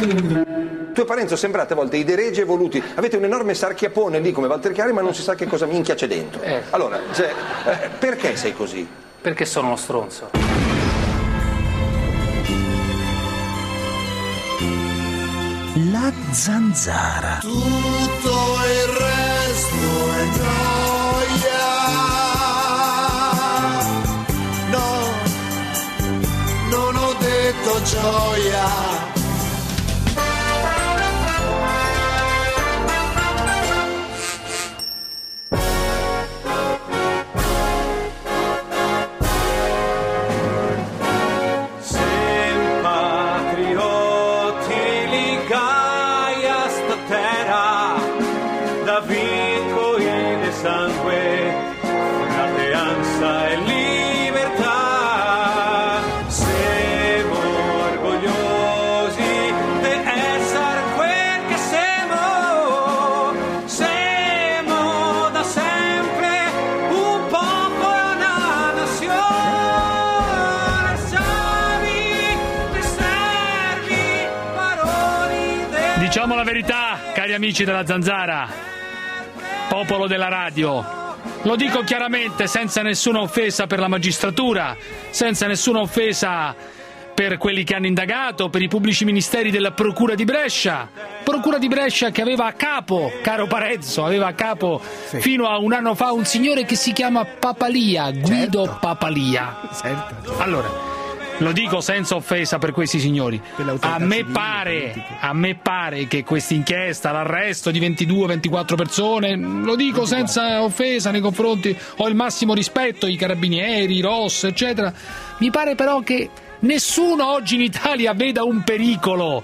Tu e Parenzo sembrate a volte i deregi evoluti, avete un enorme sarchiapone lì come Walter Chiari, ma non si sa che cosa minchia c'è dentro. Allora, perché sei così? Perché sono uno stronzo. La zanzara. Tutto il resto è gioia. No, non ho detto gioia. Diciamo la verità, cari amici della Zanzara, popolo della radio. Lo dico chiaramente, senza nessuna offesa per la magistratura, senza nessuna offesa per quelli che hanno indagato, per i pubblici ministeri della Procura di Brescia. Procura di Brescia che aveva a capo, caro Parenzo, aveva a capo fino a un anno fa un signore che si chiama Papalia, Guido Papalia. Certo. Allora, lo dico senza offesa per questi signori. A me pare che questa inchiesta, l'arresto di 22-24 persone, lo dico senza offesa nei confronti, ho il massimo rispetto, i carabinieri, i ROS, eccetera. Mi pare però che nessuno oggi in Italia veda un pericolo,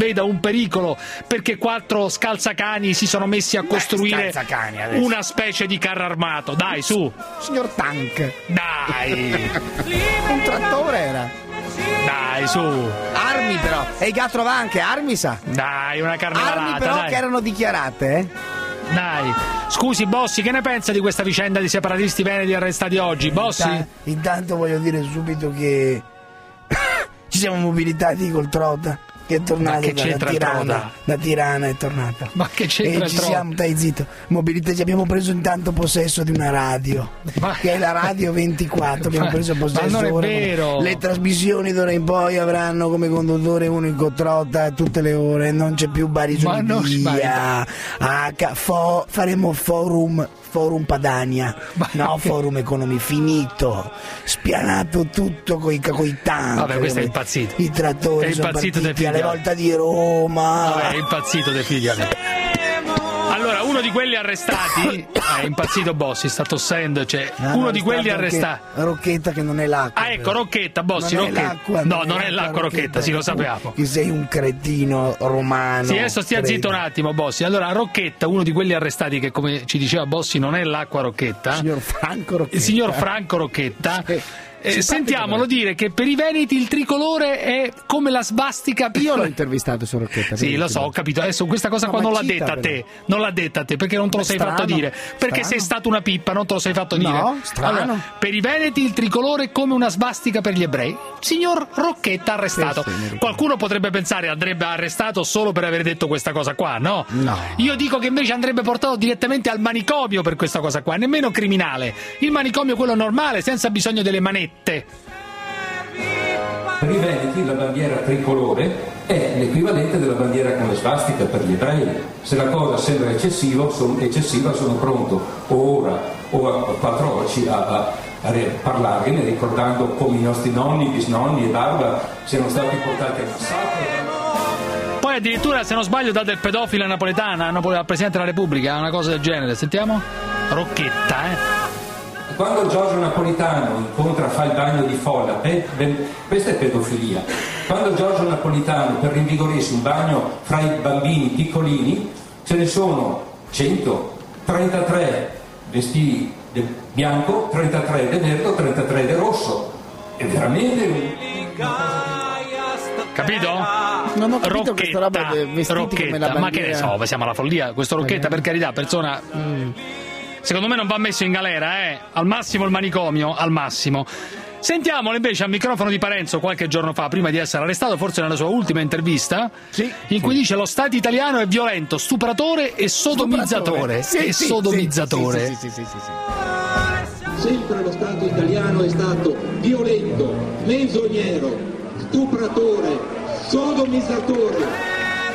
perché 4 scalzacani si sono messi a costruire una specie di carro armato. Dai, su. Signor Tank. Dai. Un trattore era. Dai, su. Armi però. E il gatto va anche, armi sa. Dai, una carnevalata. Armi però dai. che erano dichiarate, Dai. Scusi, Bossi, che ne pensa di questa vicenda di separatisti veneti arrestati oggi? Bossi? Intanto voglio dire subito che ci siamo mobilitati col Trota, che è tornato da Tirana, è tornata. Ma che c'entra e ci siamo, stai zitto, mobilitati, abbiamo preso intanto possesso di una radio, che è la Radio 24, abbiamo preso possesso. Ma non è vero. Le trasmissioni d'ora in poi avranno come conduttore unico Trota tutte le ore, non c'è più Bari Giulia, faremo Forum Padania, Forum Economy, finito, spianato tutto coi tank. Vabbè, questo è impazzito. I trattori sono partiti alle volte di Roma. Vabbè, è impazzito De Figliali. Allora, uno di quelli arrestati è impazzito Bossi, sta tossendo, cioè uno di quelli arrestati. Rocchetta che non è l'acqua. Ah, ecco, Rocchetta, Bossi, non Rocchetta. È l'acqua, no, non è l'acqua, Rocchetta, sì, lo sappiamo. Che sei un cretino romano. Sì, adesso stia zitto un attimo, Bossi. Allora, Rocchetta, uno di quelli arrestati che, come ci diceva Bossi, non è l'acqua Rocchetta. Il signor Franco Rocchetta. Sì. Sentiamolo dire che per i veneti il tricolore è come la svastica. Io l'ho intervistato su Rocchetta. Sì, lo so, ho capito. Adesso questa cosa qua non l'ha detta a te. Non l'ha detta a te perché non te lo sei fatto dire. Perché sei stato una pippa, non te lo sei fatto dire. No, strano. Allora, per i veneti il tricolore è come una svastica per gli ebrei. Signor Rocchetta arrestato. Qualcuno potrebbe pensare andrebbe arrestato solo per aver detto questa cosa qua, no? No. Io dico che invece andrebbe portato direttamente al manicomio per questa cosa qua, nemmeno criminale. Il manicomio quello normale, senza bisogno delle manette. Per i veneti la bandiera tricolore è l'equivalente della bandiera con le svastica per gli ebrei. Se la cosa sembra eccessiva, sono pronto o ora o a 4 oggi a parlarne, ricordando come i nostri nonni, bisnonni e barba siano stati portati al massacro. Poi addirittura, se non sbaglio, dà del pedofilo napoletana al Presidente della Repubblica, una cosa del genere. Sentiamo? Rocchetta, Quando Giorgio Napolitano fa il bagno di folla, questa è pedofilia. Quando Giorgio Napolitano, per rinvigorirsi un bagno fra i bambini piccolini, ce ne sono 133 vestiti del bianco, 33 del verde, 33 del rosso. È veramente capito? Non ho capito questa roba dei vestiti come la bandiera. Ma che ne so, siamo alla follia. Questo Rocchetta, per carità, persona secondo me non va messo in galera, al massimo il manicomio, al massimo. Sentiamolo invece al microfono di Parenzo qualche giorno fa, prima di essere arrestato, forse nella sua ultima intervista, in cui dice: lo Stato italiano è violento, stupratore e sodomizzatore. Sodomizzatore. Sì. Sempre lo Stato italiano è stato violento, menzognero, stupratore, sodomizzatore.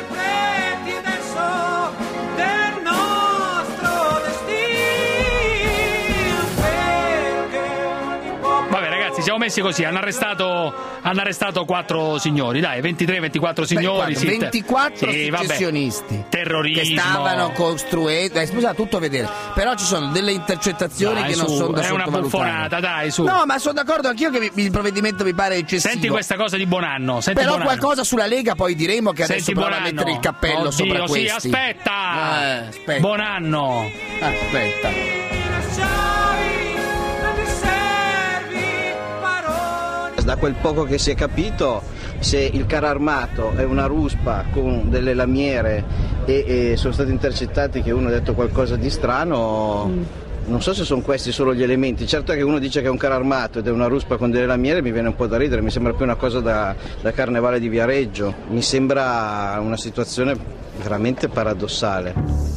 Ci siamo messi così, hanno arrestato 4 signori, dai, 23-24 signori. 24 secessionisti terrorismo, che stavano costruendo, scusa, tutto a vedere, però ci sono delle intercettazioni che non sono da sottovalutare. È una buffonata, dai, su. No, ma sono d'accordo anch'io che il provvedimento mi pare eccessivo. Senti questa cosa di Bonanno, però qualcosa sulla Lega poi diremo, che adesso prova a mettere il cappello sopra questi. Sì, aspetta. Bonanno. Aspetta. Da quel poco che si è capito, se il carro armato è una ruspa con delle lamiere e sono stati intercettati che uno ha detto qualcosa di strano, non so se sono questi solo gli elementi. Certo è che uno dice che è un carro armato ed è una ruspa con delle lamiere, mi viene un po' da ridere, mi sembra più una cosa da carnevale di Viareggio, mi sembra una situazione veramente paradossale.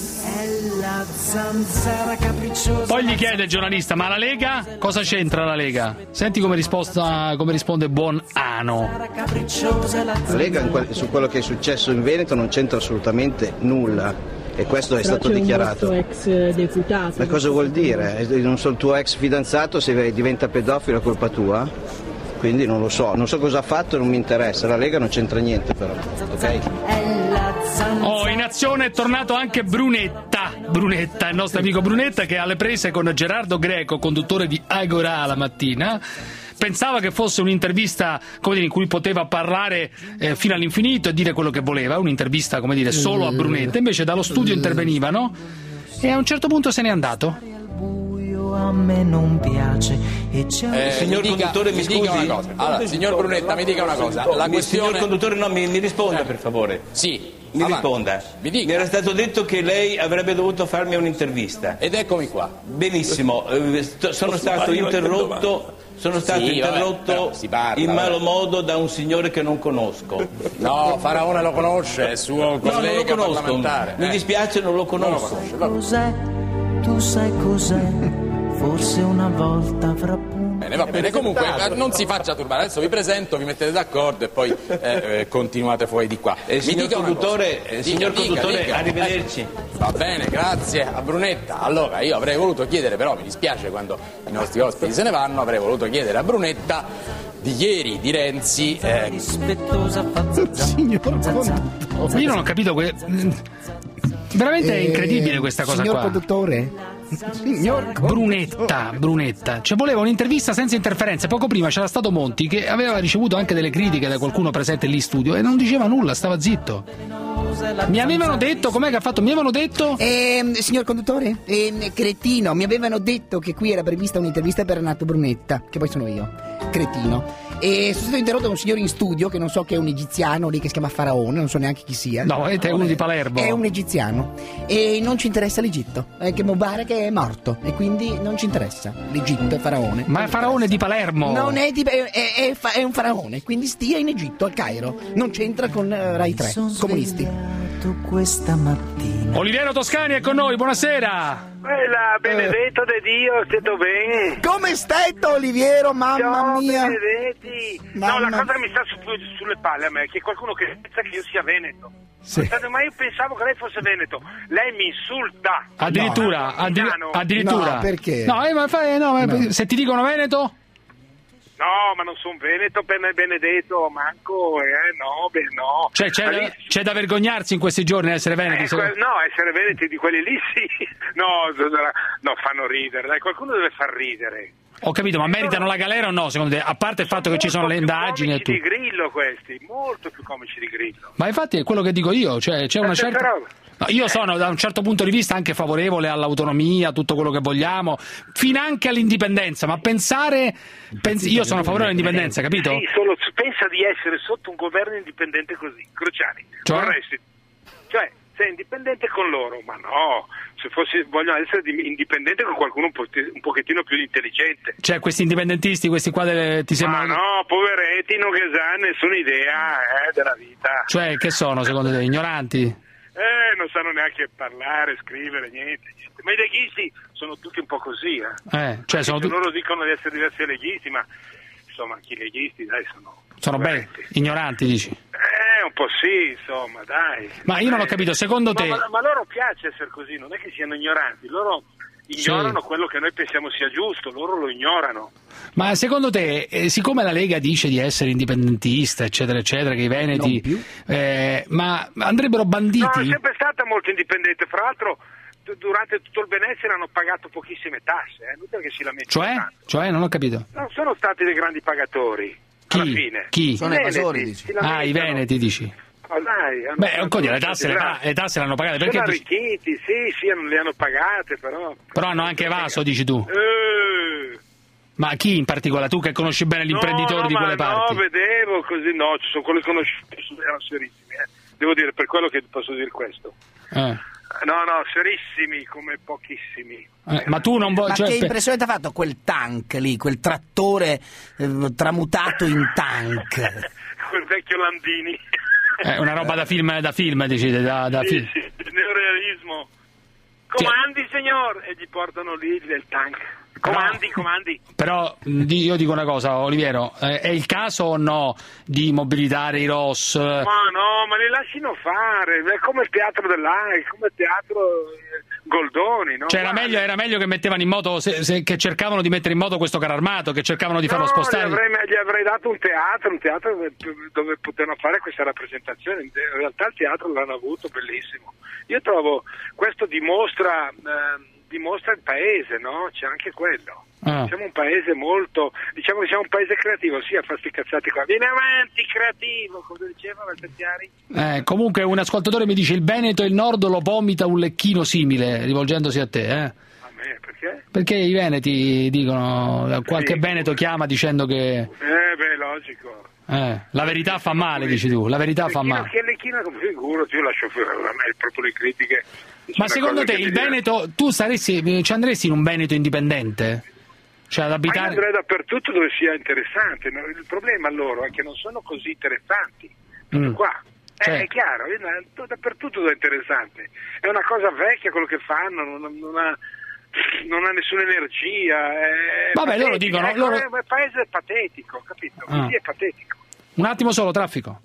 Poi gli chiede il giornalista: ma la Lega? Cosa c'entra la Lega? Senti come risponde Bonanno. La Lega su quello che è successo in Veneto non c'entra assolutamente nulla, e questo è stato dichiarato. Ex deputato. Ma cosa vuol dire? Non so, il tuo ex fidanzato, se diventa pedofilo è colpa tua? Quindi non lo so cosa ha fatto, non mi interessa. La Lega non c'entra niente, però, ok? In azione è tornato anche Brunetta, il nostro amico Brunetta, che è alle prese con Gerardo Greco, conduttore di Agora la mattina. Pensava che fosse un'intervista, come dire, in cui poteva parlare fino all'infinito e dire quello che voleva, un'intervista, come dire, solo a Brunetta. Invece dallo studio intervenivano e a un certo punto se n'è andato. A me non piace signor conduttore, mi scusi una cosa. Allora, signor Brunetta, mi dica una cosa. La questione... Signor conduttore, no, mi risponda per favore. Sì. Mi risponda. Mi era stato detto che lei avrebbe dovuto farmi un'intervista. Ed eccomi qua. Benissimo, sono stato interrotto in malo modo da un signore che non conosco. No, Faraone lo conosce, è suo collega parlamentare. Mi dispiace, non lo conosco. Cos'è? Tu sai cos'è? Forse una volta avrà Bene, va bene, comunque non si faccia turbare, adesso vi presento, vi mettete d'accordo e poi continuate fuori di qua. Signor conduttore, arrivederci. Va bene, grazie a Brunetta. Allora, io avrei voluto chiedere, però mi dispiace quando i nostri ospiti se ne vanno, avrei voluto chiedere a Brunetta di ieri, di Renzi. Signor conduttore, io non ho capito veramente è incredibile questa cosa signor qua. Conduttore? Signor Brunetta, cioè voleva un'intervista senza interferenze. Poco prima c'era stato Monti che aveva ricevuto anche delle critiche da qualcuno presente lì in studio e non diceva nulla, stava zitto. Mi avevano detto, com'è che ha fatto? Mi avevano detto signor conduttore, cretino, mi avevano detto che qui era prevista un'intervista per Renato Brunetta, che poi sono io, cretino. E sono stato interrotto da un signore in studio che non so, che è un egiziano lì che si chiama Faraone, non so neanche chi sia. No, è uno di Palermo. È un egiziano e non ci interessa l'Egitto, che Mubarak è morto e quindi non ci interessa l'Egitto e Faraone. Ma è Faraone di Palermo. Non è è un faraone, quindi stia in Egitto, al Cairo, non c'entra con Rai 3, comunisti. Questa mattina Oliviero Toscani è con noi, buonasera. Benedetto de Dio, stato bene? Come stai, Oliviero? Mamma mia. Benedetti. No, la cosa che mi sta sulle palle a me è che qualcuno che pensa che io sia veneto. Sì. Ma io pensavo che lei fosse veneto. Lei mi insulta. Addirittura, addirittura. No, perché? No, se ti dicono veneto? No, ma non sono veneto per Benedetto, manco, no. Cioè, c'è da vergognarsi in questi giorni essere veneti? No, essere veneti di quelli lì sì. No, fanno ridere, dai, qualcuno deve far ridere. Ho capito, ma meritano la galera o no, secondo te? A parte il fatto che ci sono le indagini e tutto. Molto più comici di Grillo questi, molto più comici di Grillo. Ma infatti è quello che dico io, cioè c'è una certa... No, io sono da un certo punto di vista anche favorevole all'autonomia, tutto quello che vogliamo, finanche all'indipendenza, ma io sono favorevole all'indipendenza, capito? Sì, solo pensa di essere sotto un governo indipendente così, Cruciani, vorresti, cioè sei indipendente con loro, ma no, se voglio essere indipendente con qualcuno un pochettino più intelligente. Cioè questi indipendentisti, questi qua ti sembrano... Ma no, poveretti, non che hanno nessuna idea della vita. Cioè che sono secondo te, ignoranti? Non sanno neanche parlare, scrivere, niente. Ma i leghisti sono tutti un po' così, cioè loro dicono di essere diversi dai leghisti, ma insomma anche i leghisti, dai, sono belli, ignoranti, dici? Un po' sì, insomma, dai. Ma io non ho capito, secondo te... Ma loro piace essere così, non è che siano ignoranti, loro ignorano quello che noi pensiamo sia giusto, loro lo ignorano. Ma secondo te, siccome la Lega dice di essere indipendentista, eccetera, eccetera, che i veneti... ma andrebbero banditi? No, è sempre stata molto indipendente, fra l'altro durante tutto il benessere hanno pagato pochissime tasse, non che si lamentano tanto. Cioè, non ho capito. Non sono stati dei grandi pagatori, alla fine. Chi? Sono evasori, dici. I veneti, dici. Oh, dai, le tasse le hanno pagate, perché? Sono arricchiti, sì, le hanno pagate, però hanno anche evaso, dici tu. Ma chi in particolare? Tu che conosci bene gli imprenditori di quelle parti? No, vedevo così, ci sono quelli conosciuti, erano serissimi, devo dire, per quello che posso dire questo. No, serissimi come pochissimi. Ma tu non vuoi... Ma che impressione ti ha fatto quel tank lì, quel trattore tramutato in tank? Quel vecchio Landini. Una roba da film, decide, da film. Sì, neorealismo. Comandi, signor! E gli portano lì il tank. Comandi. Però io dico una cosa, Oliviero, è il caso o no di mobilitare i ROS? Ma no, ma li lasciano fare, è come il teatro è come il teatro Goldoni, no? Cioè era meglio che mettevano in moto, che cercavano di mettere in moto questo carro armato, che cercavano di farlo spostare. Gli avrei dato un teatro dove potevano fare questa rappresentazione, in realtà il teatro l'hanno avuto, bellissimo. Io trovo, questo dimostra il paese, no? C'è anche quello. Siamo un paese molto, diciamo che siamo un paese creativo, a far sti cazzati qua. Vieni avanti, creativo, come diceva Valterchiari. Comunque un ascoltatore mi dice il Veneto e il Nord lo vomita un lecchino simile, rivolgendosi a te, A me, perché? Perché i veneti dicono, qualche veneto chiama dicendo che... logico. La verità fa male, dici tu, la verità fa male. Che lecchino, come figurati, io lascio fuori, a me proprio le critiche. Ma secondo te il Veneto, tu ci andresti in un Veneto indipendente? Cioè ad abitare... Ma io andrei dappertutto dove sia interessante, il problema loro è che non sono così interessanti, qua. È chiaro, dappertutto dove è interessante, è una cosa vecchia quello che fanno, non ha nessuna energia, vabbè, loro dicono... Il paese è patetico, capito? Così è patetico. Un attimo solo, traffico.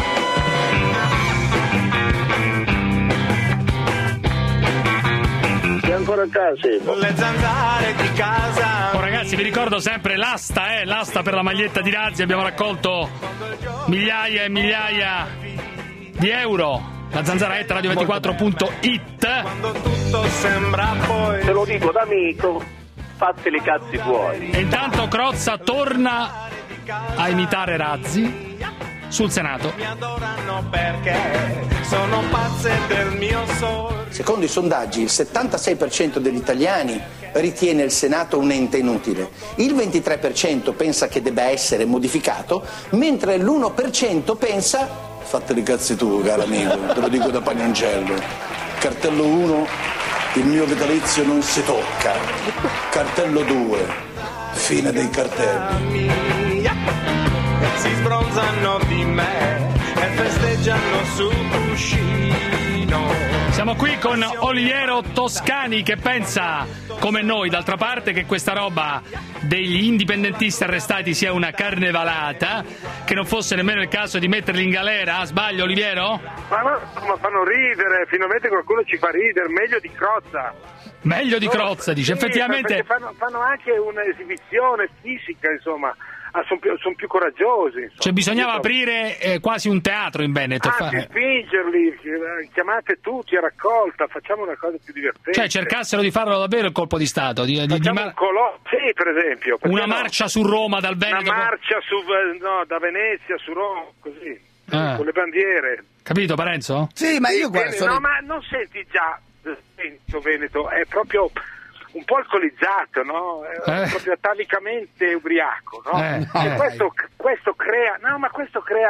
Ancora a casa, le zanzare di casa. Ragazzi, vi ricordo sempre l'asta per la maglietta di Razzi. Abbiamo raccolto migliaia e migliaia di euro. La zanzaretta radio24.it. Quando tutto sembra poi. Te lo dico d'amico, fatti i cazzi tuoi. E intanto Crozza torna a imitare Razzi sul Senato. Mi adorano perché sono pazze del mio sole. Secondo i sondaggi il 76% degli italiani ritiene il Senato un ente inutile, il 23% pensa che debba essere modificato, mentre l'1% pensa, fate i cazzi tu caro amico, te lo dico da Pagnoncello, cartello 1, il mio vitalizio non si tocca, cartello 2, fine dei cartelli. Si sbronzano di me e festeggiano sul cuscino. Siamo qui con Oliviero Toscani che pensa, come noi d'altra parte, che questa roba degli indipendentisti arrestati sia una carnevalata, che non fosse nemmeno il caso di metterli in galera. Sbaglio, Oliviero? Ma fanno ridere, finalmente qualcuno ci fa ridere, meglio di Crozza. Meglio di Crozza, dice, effettivamente. Fanno anche un'esibizione fisica, insomma. Sono più coraggiosi, insomma. Cioè bisognava aprire quasi un teatro in Veneto. Spingerli, chiamate tutti a raccolta, facciamo una cosa più divertente. Cioè cercassero di farlo davvero il colpo di Stato. Sì, per esempio. Una marcia su Roma dal Veneto. Una marcia da Venezia su Roma, così, con le bandiere. Capito, Parenzo? Sì, ma io guardo... No, ma non senti già Veneto, è proprio... un po' alcolizzato, no? Proprio atavicamente ubriaco, no? E questo crea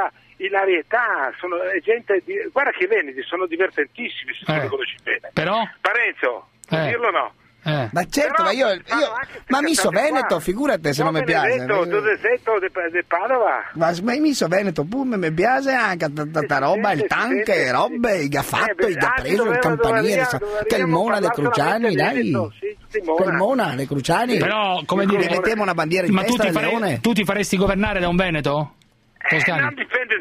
ilarietà, è gente guarda che i veneti sono divertentissimi se tu li conosci bene. Però? Parenzo, puoi dirlo o no? Ma certo, però ma Misso Veneto, figurate se non mi piace. Tu di Padova. Ma Misso Veneto pure mi piace anche tanta roba, il tank, robe, che ha fatto, che ha preso il campanile, che il Mona dei Cruciani, dai. Che il Mona dei Cruciani. Però, come dire, mettiamo una bandiera in testa del leone. Tu ti faresti governare da un veneto? Non dipende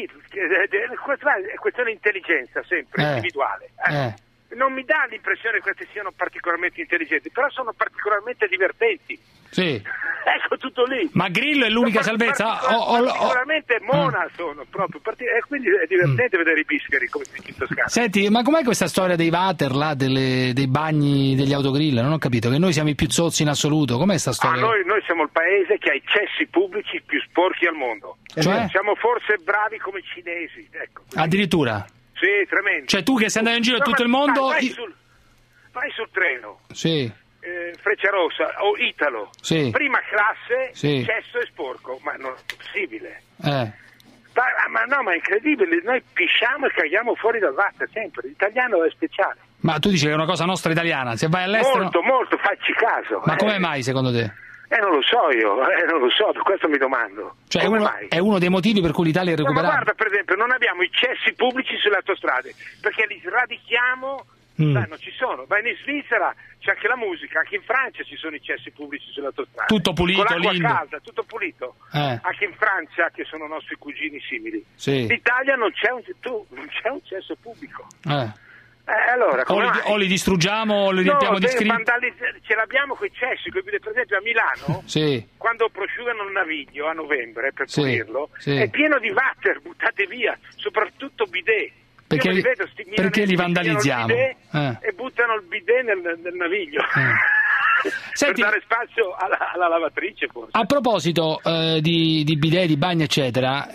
è questione di intelligenza sempre, individuale. Non mi dà l'impressione che questi siano particolarmente intelligenti, però sono particolarmente divertenti. Sì. Ecco, tutto lì. Ma Grillo è l'unica salvezza? Particolarmente mona sono proprio, e quindi è divertente vedere i bischeri come si dice in Toscana. Senti, ma com'è questa storia dei water là, dei bagni degli autogrill? Non ho capito, che noi siamo i più zozzi in assoluto, com'è sta storia? Noi siamo il paese che ha i cessi pubblici più sporchi al mondo. Cioè? Siamo forse bravi come i cinesi, ecco. Addirittura? Sì, tremendo. Cioè tu che sei andato in giro tutto il mondo... Vai sul treno. Sì. Frecciarossa o Italo. Sì. Prima classe, sì. Cesso e sporco, ma non è possibile. Ma è incredibile, noi pisciamo e caghiamo fuori dal water sempre, l'italiano è speciale. Ma tu dici che è una cosa nostra italiana, se vai all'estero... Molto, facci caso. Ma come mai secondo te? Non lo so io, non lo so, per questo mi domando. Cioè è uno dei motivi per cui l'Italia è recuperata? Ma guarda, per esempio, non abbiamo i cessi pubblici sulle autostrade, perché li sradichiamo, non ci sono. Vai in Svizzera, c'è anche la musica, anche in Francia ci sono i cessi pubblici sulle autostrade. Tutto pulito, con l'acqua lindo. calda, tutto pulito. Anche in Francia, che sono nostri cugini simili. Sì. In Italia non c'è un cesso pubblico. Allora, o li distruggiamo o li riempiamo di scritti. Ce l'abbiamo coi cessi, per esempio a Milano, sì. Quando prosciugano il Naviglio a novembre per pulirlo, è pieno di water buttati via, soprattutto bidet. Perché li vandalizziamo? E buttano il bidet nel Naviglio. Senti, per dare spazio alla lavatrice forse. A proposito di bidet, di bagni eccetera,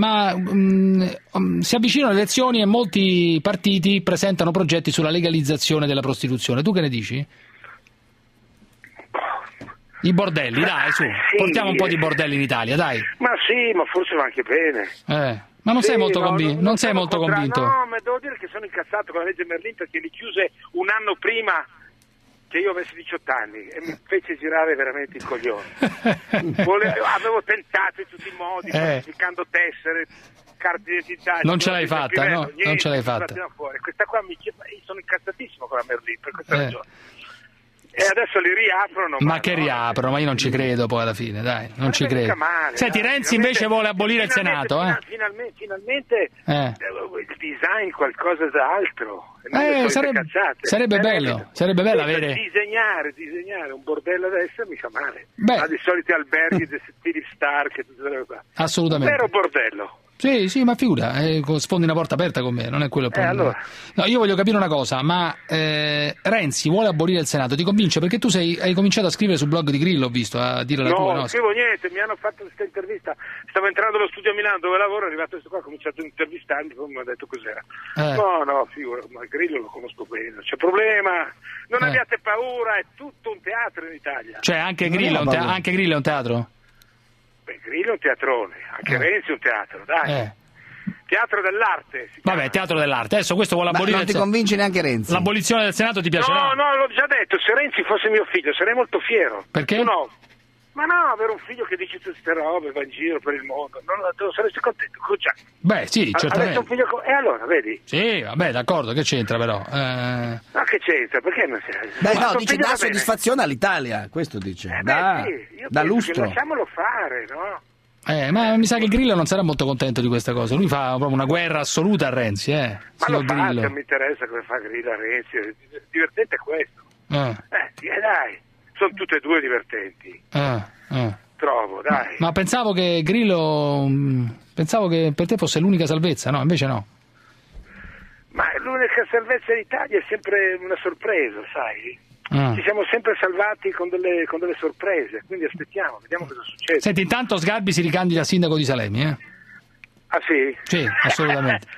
si avvicinano le elezioni e molti partiti presentano progetti sulla legalizzazione della prostituzione. Tu che ne dici? I bordelli, dai, su, portiamo un po' di bordelli in Italia, dai. Ma sì, ma forse va anche bene. Ma non sei molto convinto? Non sei molto convinto? No, ma devo dire che sono incazzato con la legge Merlin perché li chiuse un anno prima che io avessi 18 anni e mi fece girare veramente il coglione. Avevo tentato in tutti i modi, falsificando tessere, carte di identità. Non ce l'hai fatta, no? Niente, non ce l'hai fatta. Fuori. Questa qua sono incazzatissimo con la Merlin per questa ragione. E adesso li riaprono. Ma che riaprono? Ma io non ci credo poi alla fine, dai, non ci credo. Male, senti, Renzi invece vuole abolire il Senato, Finalmente il design qualcosa d'altro. Sarebbe bello avere... Disegnare un bordello adesso mica male. Ha di soliti alberghi di Philip Stark e tutte quelle cose. Assolutamente. Un vero bordello. Sì, ma figura, sfondi una porta aperta con me, non è quello il problema. Allora. No, io voglio capire una cosa, ma Renzi vuole abolire il Senato, ti convince? Perché tu hai cominciato a scrivere sul blog di Grillo, ho visto, a dire la tua, no? Non scrivo niente, mi hanno fatto questa intervista, stavo entrando allo studio a Milano dove lavoro, è arrivato questo qua, ho cominciato a intervistarmi, poi mi ha detto cos'era. No, figura, ma Grillo lo conosco bene, non c'è problema, non abbiate paura, è tutto un teatro in Italia. Cioè anche Grillo è un teatro? Beh, Grillo è un teatrone, anche Renzi è un teatro, dai. Teatro dell'arte. Vabbè, teatro dell'arte. Adesso questo vuole abolire. Non ti convince neanche Renzi? L'abolizione del Senato ti piacerà? No, l'ho già detto. Se Renzi fosse mio figlio sarei molto fiero. Perché? No. Ma no, avere un figlio che dice tutte queste robe, va in giro per il mondo. Saresti contento. Beh, sì, certamente. Un figlio e allora, vedi? Sì, vabbè, d'accordo, che c'entra però? No, che c'entra? Perché non sei? Beh, no, dice dà soddisfazione all'Italia, questo dice. Da lustro. Lasciamolo fare, no? Ma mi sa che Grillo non sarà molto contento di questa cosa. Lui fa proprio una guerra assoluta a Renzi, Ma lo fa, non mi interessa come fa Grillo a Renzi. Divertente è questo. Dai, sono tutte e due divertenti. Trovo, dai. Ma pensavo che Grillo per te fosse l'unica salvezza, no? Invece no. Ma l'unica salvezza in Italia è sempre una sorpresa, sai? Ci siamo sempre salvati con delle sorprese, quindi aspettiamo, vediamo cosa succede. Senti, intanto Sgarbi si ricandida a sindaco di Salemi, Ah sì? Sì, assolutamente. Di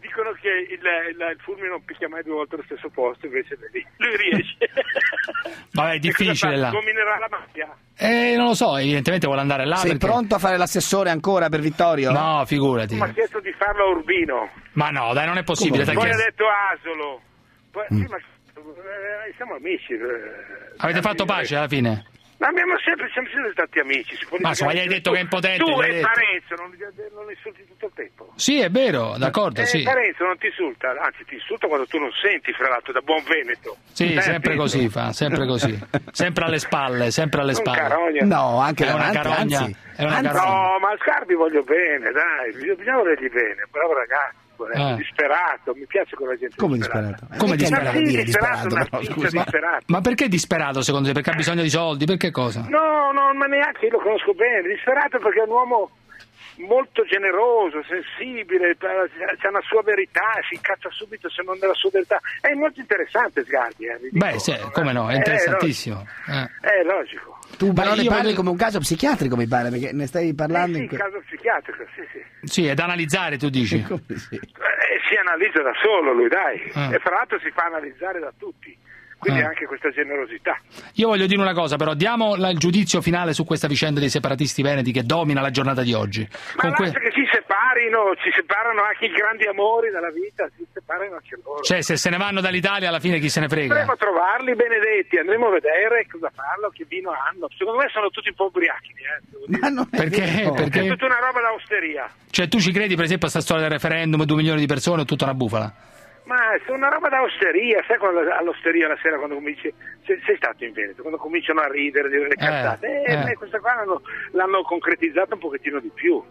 dicono che il fulmine non picchia mai 2 volte allo stesso posto, invece lui riesce. Vabbè, è difficile là. Dominerà la mafia? Non lo so, evidentemente vuole andare là. Sei pronto a fare l'assessore ancora per Vittorio? No, figurati. Mi ha chiesto di farlo a Urbino. Ma no, dai, non è possibile. Poi ha detto Asolo. Poi, sì, ma siamo amici. Avete fatto pace alla fine? Ma siamo sempre stati amici. Ma insomma, gli hai detto che è impotente. Tu e Parenzo non insulti tutto il tempo. Sì, è vero, d'accordo, sì. Parenzo non ti insulta, anzi ti insulta quando tu non senti, fra l'altro, da buon Veneto. Sì, sempre così fa, sempre così. Sempre alle spalle, sempre alle spalle. Carogna. No, anche è una carogna. Anzi. È una carogna. No, ma a Scarpi voglio bene, dai, bisogna volergli bene, bravo ragazzo. Disperato, mi piace quella gente. Come disperato? Come disperato? Disperato. Ma perché disperato secondo te? Perché ha bisogno di soldi? Perché cosa? No, ma neanche io lo conosco bene. Disperato perché è un uomo molto generoso, sensibile, c'è una sua verità, si incazza subito se non è la sua verità. È molto interessante Sgarbi. Beh, sì, come no, è interessantissimo. È logico. Tu però ne parli come un caso psichiatrico, mi pare, perché ne stai parlando sì, caso psichiatrico, sì. Sì, è da analizzare, tu dici. Si analizza da solo lui, dai. E fra l'altro si fa analizzare da tutti. Quindi anche questa generosità. Io voglio dire una cosa, però diamo il giudizio finale su questa vicenda dei separatisti veneti che domina la giornata di oggi. Ma che si separano anche i grandi amori dalla vita, si separano anche loro. Cioè, se se ne vanno dall'Italia alla fine chi se ne frega? Andremo a trovarli benedetti, andremo a vedere cosa fanno, che vino hanno. Secondo me sono tutti un po' ubriachi. Perché? È tutta una roba da osteria. Cioè, tu ci credi per esempio a questa storia del referendum, 2 milioni di persone o tutta una bufala? Ma è una roba da osteria, sai quando all'osteria la sera quando cominci, sei stato in Veneto, quando cominciano a ridere, dire le cazzate, questa qua l'hanno concretizzata un pochettino di più.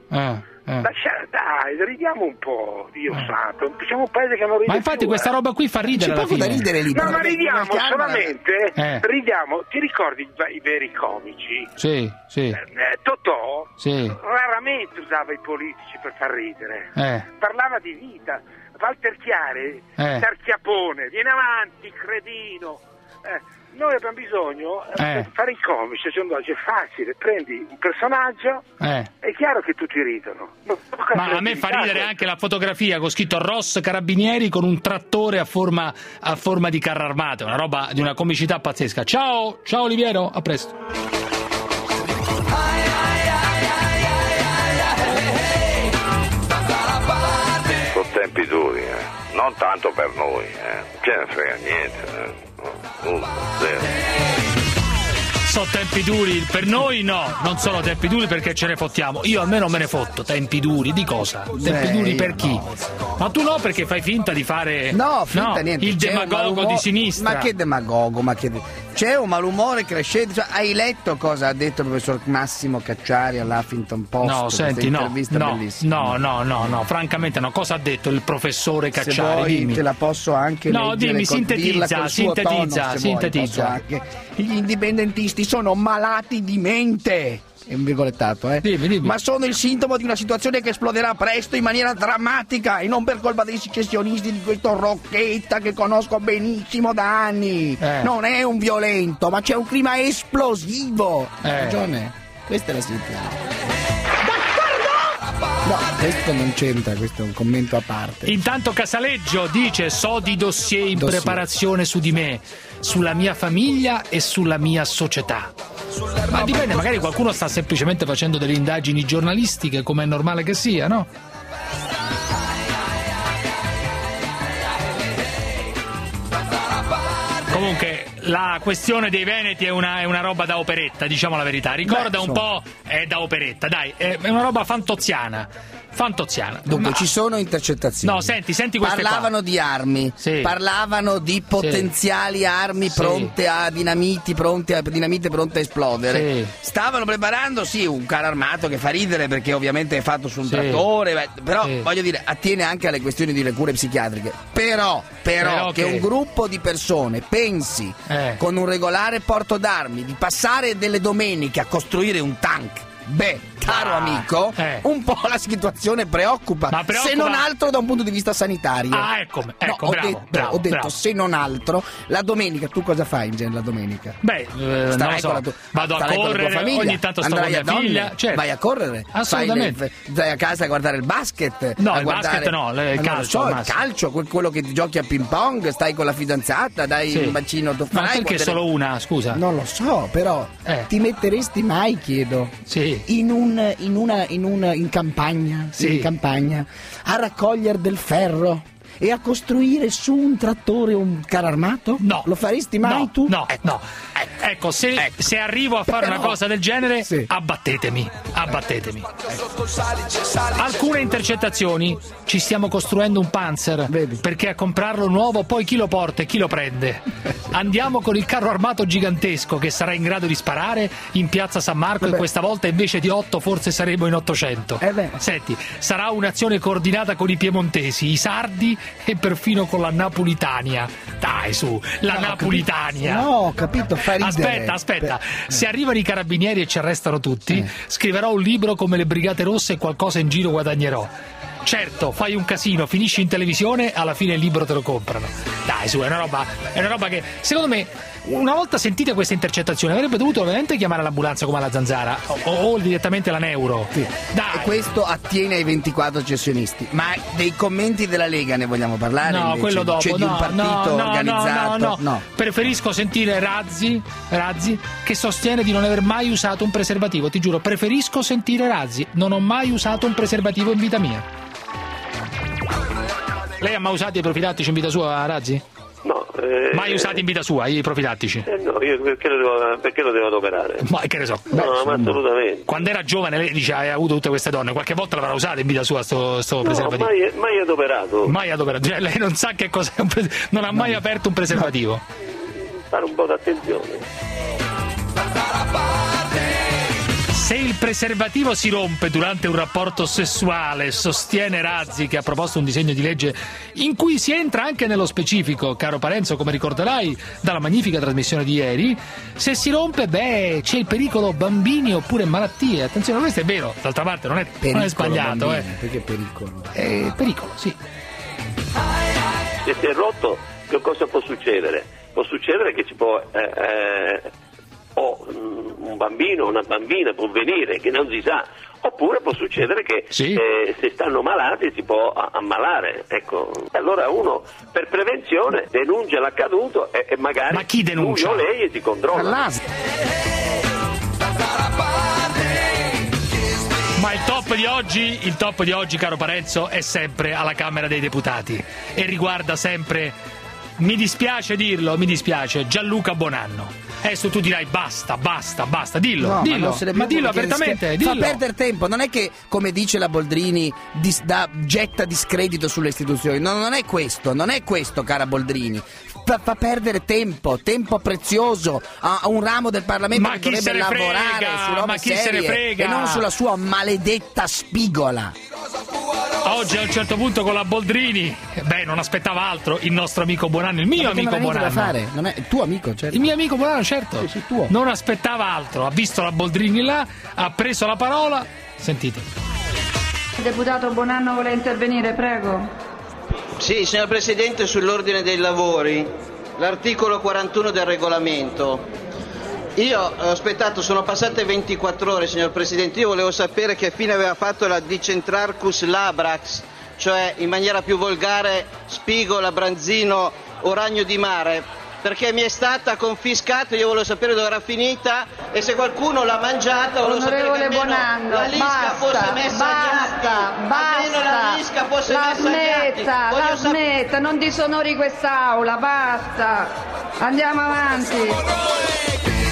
Dai, ridiamo un po', Dio santo, siamo un paese che non ride. Ma infatti più, questa roba qui fa ridere alla fine. Da ridere lì. No, ma ridiamo solamente, ridiamo, ti ricordi i veri comici? Sì. Totò sì. Raramente usava i politici per far ridere, parlava di vita. Walter Chiari, Sarchiapone, vieni avanti, cretino. Noi abbiamo bisogno per fare i comici, oggi è facile, prendi un personaggio, è chiaro che tutti ridono. Ma a me fa ridere anche la fotografia con scritto Ross Carabinieri con un trattore a forma di carro armato, una roba di una comicità pazzesca. Ciao Oliviero, a presto. Tempi duri, non tanto per noi, ce ne frega niente, 1-0. So tempi duri, per noi no, non sono tempi duri perché ce ne fottiamo, io almeno me ne fotto, tempi duri, di cosa? Tempi duri per chi? No. Ma tu no perché fai finta di fare niente. Il demagogo di sinistra. Ma che demagogo, c'è un malumore crescente, cioè, hai letto cosa ha detto il professor Massimo Cacciari all'Huffington Post? No, senti, no, francamente no, cosa ha detto il professore Cacciari? Se vuoi, dimmi. Te la posso anche leggere, dimmi, sintetizza. Gli indipendentisti sono malati di mente. È un virgolettato, Dimmi. Ma sono il sintomo di una situazione che esploderà presto in maniera drammatica e non per colpa dei secessionisti di questo Rocchetta che conosco benissimo da anni. Non è un violento, ma c'è un clima esplosivo. Ragione. Questa è la situazione. No, questo non c'entra, questo è un commento a parte. Intanto Casaleggio dice: so di dossier in preparazione su di me, sulla mia famiglia e sulla mia società. Ma dipende, magari qualcuno sta semplicemente facendo delle indagini giornalistiche, come è normale che sia, no? Comunque la questione dei veneti è una roba da operetta, diciamo la verità. Ricorda un po', è da operetta, dai, è una roba fantoziana. Dunque, ci sono intercettazioni. No, senti queste parlavano di armi, parlavano di potenziali armi pronte a dinamite pronte a esplodere. Stavano preparando un carro armato che fa ridere perché ovviamente è fatto su un trattore, però voglio dire, attiene anche alle questioni di cure psichiatriche. Però che un gruppo di persone pensi con un regolare porto d'armi di passare delle domeniche a costruire un tank, caro amico, un po' la situazione preoccupa. Ma preoccupa... se non altro da un punto di vista sanitario. Ecco, ho detto se non altro, la domenica tu cosa fai in genere la domenica? Beh, non lo so, vado a correre, ogni tanto sto con mia figlia, certo. Vai a correre? Assolutamente. Vai a casa a guardare il basket? No, il basket no, il calcio. Il calcio, quello che ti giochi a ping pong, stai con la fidanzata, dai un bacino. Ma perché solo una, scusa? Non lo so, però ti metteresti mai, chiedo, in campagna a raccogliere del ferro e a costruire su un trattore un carro armato? No. Lo faresti mai tu? No. Ecco, se arrivo a fare una cosa del genere, abbattetemi. Alcune intercettazioni ci stiamo costruendo un Panzer, perché a comprarlo nuovo poi chi lo porta e chi lo prende? Andiamo con il carro armato gigantesco che sarà in grado di sparare in piazza San Marco e questa volta invece di 8 forse saremo in 800. Senti, sarà un'azione coordinata con i piemontesi, i sardi e perfino con la Napolitania. Dai su, la Napolitania. No, capito, fa ridere. Aspetta. Se arrivano i carabinieri e ci arrestano tutti, scriverò un libro come le Brigate Rosse e qualcosa in giro guadagnerò. Certo, fai un casino, finisci in televisione, alla fine il libro te lo comprano. Dai su, è una roba che secondo me, una volta sentite queste intercettazioni, avrebbe dovuto ovviamente chiamare l'ambulanza come alla Zanzara o direttamente la Neuro. Dai. E questo attiene ai 24 cessionisti. Ma dei commenti della Lega ne vogliamo parlare? No, invece? quello dopo. Cioè di un partito organizzato? No. Preferisco sentire Razzi che sostiene di non aver mai usato un preservativo. Ti giuro, preferisco sentire Razzi. Non ho mai usato un preservativo in vita mia. Lei ha mai usato i profilattici in vita sua, Razzi? No. Mai usati in vita sua i profilattici? No, io perché lo devo adoperare? Ma che ne so. No, ma assolutamente. Quando era giovane lei dice hai avuto tutte queste donne, qualche volta l'avrà usato in vita sua sto preservativo? Mai adoperato. Mai adoperato, cioè, lei non sa che cos'è non ha mai aperto un preservativo. Fare un po' d'attenzione. Se il preservativo si rompe durante un rapporto sessuale, sostiene Razzi, che ha proposto un disegno di legge in cui si entra anche nello specifico, caro Parenzo, come ricorderai dalla magnifica trasmissione di ieri, se si rompe, c'è il pericolo bambini oppure malattie. Attenzione, questo è vero, d'altra parte non è sbagliato. Bambini, perché pericolo? Pericolo, sì. Se si è rotto, che cosa può succedere? Può succedere che ci può... un bambino o una bambina può venire che non si sa, oppure può succedere che se stanno malati si può ammalare, ecco. Allora uno per prevenzione denuncia l'accaduto e magari ma chi denuncia? Lui o lei si controlla. Ma il top di oggi, caro Parenzo, è sempre alla Camera dei Deputati e riguarda sempre, mi dispiace dirlo, Gianluca Bonanno. Adesso tu dirai basta, dillo, ma dillo apertamente, dillo. Fa perdere tempo, non è che, come dice la Boldrini, getta discredito sulle istituzioni, non è questo, cara Boldrini. Fa perdere tempo prezioso a un ramo del Parlamento che dovrebbe lavorare su robe serie e non sulla sua maledetta spigola. Oggi a un certo punto con la Boldrini, non aspettava altro il nostro amico Bonanno, il mio amico Bonanno. Da fare? Non è il tuo amico, certo. Il mio amico Bonanno, certo. Sì, tuo. Non aspettava altro, ha visto la Boldrini là, ha preso la parola. Sentite. Il deputato Bonanno vuole intervenire, prego. Sì, signor Presidente, sull'ordine dei lavori, l'articolo 41 del regolamento. Io ho aspettato, sono passate 24 ore, signor Presidente, io volevo sapere che fine aveva fatto la Decentrarchus Labrax, cioè in maniera più volgare Spigola, Branzino o Ragno di Mare, perché mi è stata confiscata, io volevo sapere dove era finita e se qualcuno l'ha mangiata, volevo sapere che Bonanno, la lisca fosse messa agli atti, almeno la lisca fosse messa agli atti. La smetta, non disonori quest'aula, basta, andiamo avanti.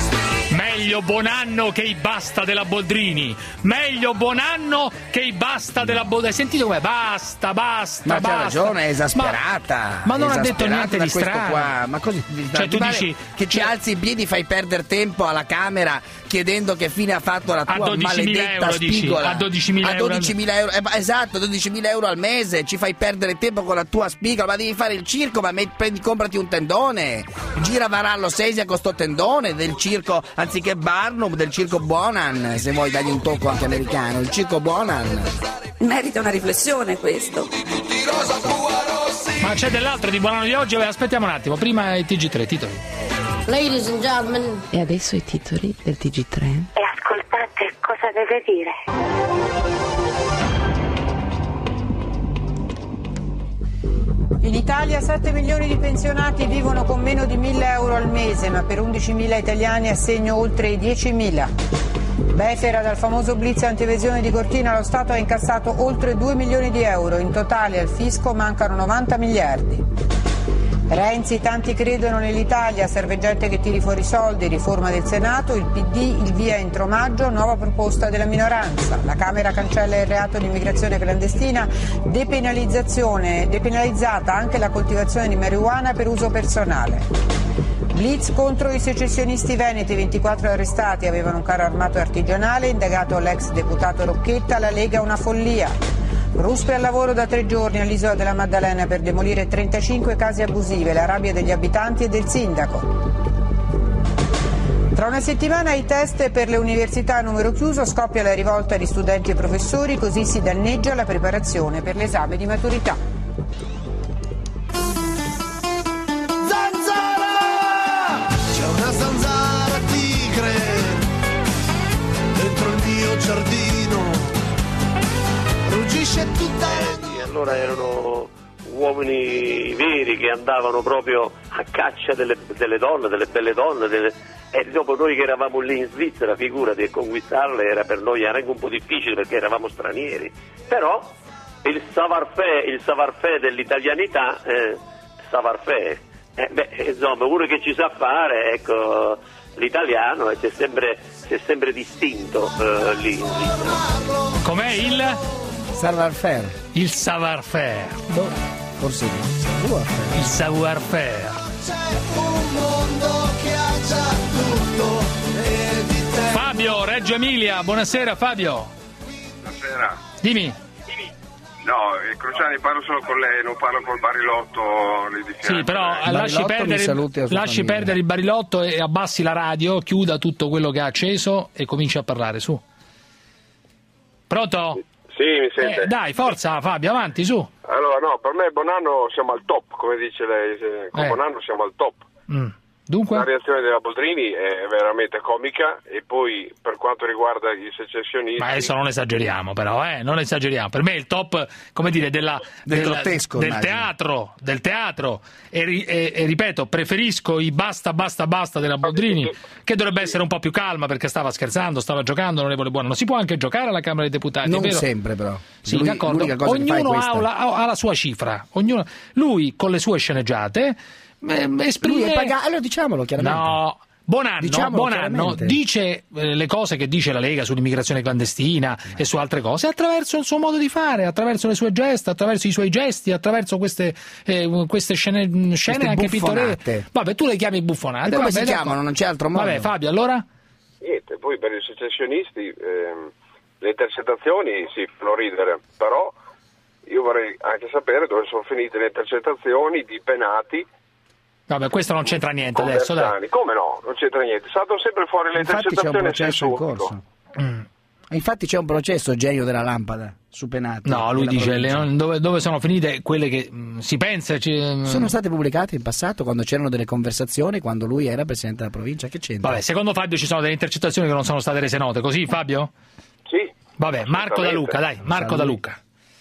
Meglio Bonanno che i basta della Boldrini. Meglio Bonanno che i basta della Boldrini. Hai sentito come? Basta. Ma c'ha ragione, è esasperata. Ma non ha detto niente di strano. Qua. Ma così, cioè tu dici che ci alzi i piedi, fai perdere tempo alla Camera chiedendo che fine ha fatto la tua maledetta spigola. A 12.000 euro. Esatto, 12.000 euro al mese. Ci fai perdere tempo con la tua spigola. Ma devi fare il circo, ma comprati un tendone. Gira Varallo Sesia con sto tendone del circo anziché Barnum del circo Bonan, se vuoi dargli un tocco anche americano, il circo Bonan. Merita una riflessione questo. Ma c'è dell'altro di Buonanno di oggi? Aspettiamo un attimo, prima i TG3, titoli. Ladies and gentlemen. E adesso i titoli del TG3. E ascoltate cosa deve dire. In Italia 7 milioni di pensionati vivono con meno di 1.000 euro al mese, ma per 11.000 italiani assegno oltre i 10.000. Befera, dal famoso blitz antievasione di Cortina, lo Stato ha incassato oltre 2 milioni di euro. In totale al fisco mancano 90 miliardi. Renzi, tanti credono nell'Italia, serve gente che tiri fuori i soldi, riforma del Senato, il PD, il via entro maggio, nuova proposta della minoranza. La Camera cancella il reato di immigrazione clandestina, depenalizzata anche la coltivazione di marijuana per uso personale. Blitz contro i secessionisti veneti, 24 arrestati, avevano un carro armato artigianale, indagato l'ex deputato Rocchetta, la Lega una follia. Ruspe al lavoro da 3 giorni all'isola della Maddalena per demolire 35 case abusive, la rabbia degli abitanti e del sindaco. Tra una settimana i test per le università a numero chiuso, scoppia la rivolta di studenti e professori, così si danneggia la preparazione per l'esame di maturità. Zanzara! C'è una zanzara tigre dentro il mio giardino. E allora erano uomini veri che andavano proprio a caccia delle donne, delle belle donne, e dopo noi che eravamo lì in Svizzera, figurati, e conquistarle era per noi anche un po' difficile perché eravamo stranieri, però il savoir-faire dell'italianità, savoir-faire, insomma, uno che ci sa fare, ecco, l'italiano, e si è sempre distinto lì in Svizzera. Com'è il? Savoir-faire. Il savoir-faire. Forse il savoir-faire. C'è un mondo che ha già tutto e di te. Fabio, Reggio Emilia, buonasera Fabio. Buonasera. Dimmi. No, Cruciani, parlo solo con lei, non parlo col Barilotto lì di fianco. Sì, però lasci perdere il Barilotto e abbassi la radio, chiuda tutto quello che ha acceso e cominci a parlare, su. Pronto? Sì, mi sente. Dai, forza Fabio, avanti, su. Allora, no, per me Bonanno siamo al top, come dice lei, con Bonanno siamo al top. Dunque? La reazione della Boldrini è veramente comica, e poi per quanto riguarda i secessionisti... Ma adesso non esageriamo però, non esageriamo. Per me è il top, come dire, del teatro e ripeto, preferisco i basta della Boldrini, che dovrebbe essere un po' più calma perché stava scherzando, stava giocando, onorevole Buonanno. Si può anche giocare alla Camera dei Deputati, non vero? sempre però. Sì, d'accordo. Ognuno ha la sua cifra, lui con le sue sceneggiate esprime... Allora diciamolo chiaramente. No, Bonanno dice le cose che dice la Lega sull'immigrazione clandestina e su altre cose attraverso il suo modo di fare, attraverso le sue gesta, attraverso i suoi gesti, attraverso queste scene anche pittoresche. Vabbè, tu le chiami buffonate. Come si chiamano? Non c'è altro modo. Vabbè, Fabio, allora? Niente, poi per i secessionisti le intercettazioni si fanno ridere, però io vorrei anche sapere dove sono finite le intercettazioni di penati. Vabbè, questo non c'entra niente adesso, dai. Come no? Non c'entra niente. Saltano sempre fuori le intercettazioni a senso unico. Infatti c'è un processo, genio della lampada, su penati. No, lui dice dove sono finite quelle che si pensa... Sono state pubblicate in passato quando c'erano delle conversazioni, quando lui era presidente della provincia. Che c'entra? Vabbè, secondo Fabio ci sono delle intercettazioni che non sono state rese note, così Fabio? Sì. Vabbè, Marco da Luca, dai, Marco da Luca.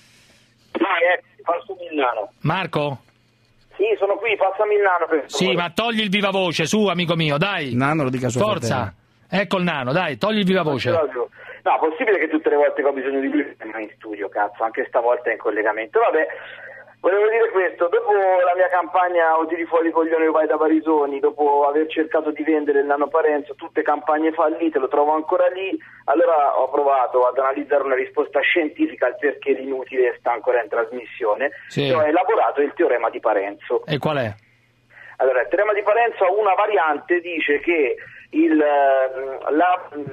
Passo Milano. Marco? Sì, sono qui, passami il nano. Sì, ma togli il viva voce, su, amico mio, dai. Nano lo dica a suo Forza. Ecco il nano, dai, togli il viva voce. No, possibile che tutte le volte che ho bisogno di lui sia in studio, cazzo, anche stavolta è in collegamento. Vabbè, volevo dire questo, dopo la mia campagna o tiri fuori i coglioni o vai da Barisoni, dopo aver cercato di vendere il nano Parenzo, tutte campagne fallite, lo trovo ancora lì, allora ho provato ad analizzare una risposta scientifica al perché l'inutile sta ancora in trasmissione, sì. E ho elaborato il teorema di Parenzo. E qual è? Allora, il teorema di Parenzo ha una variante, dice che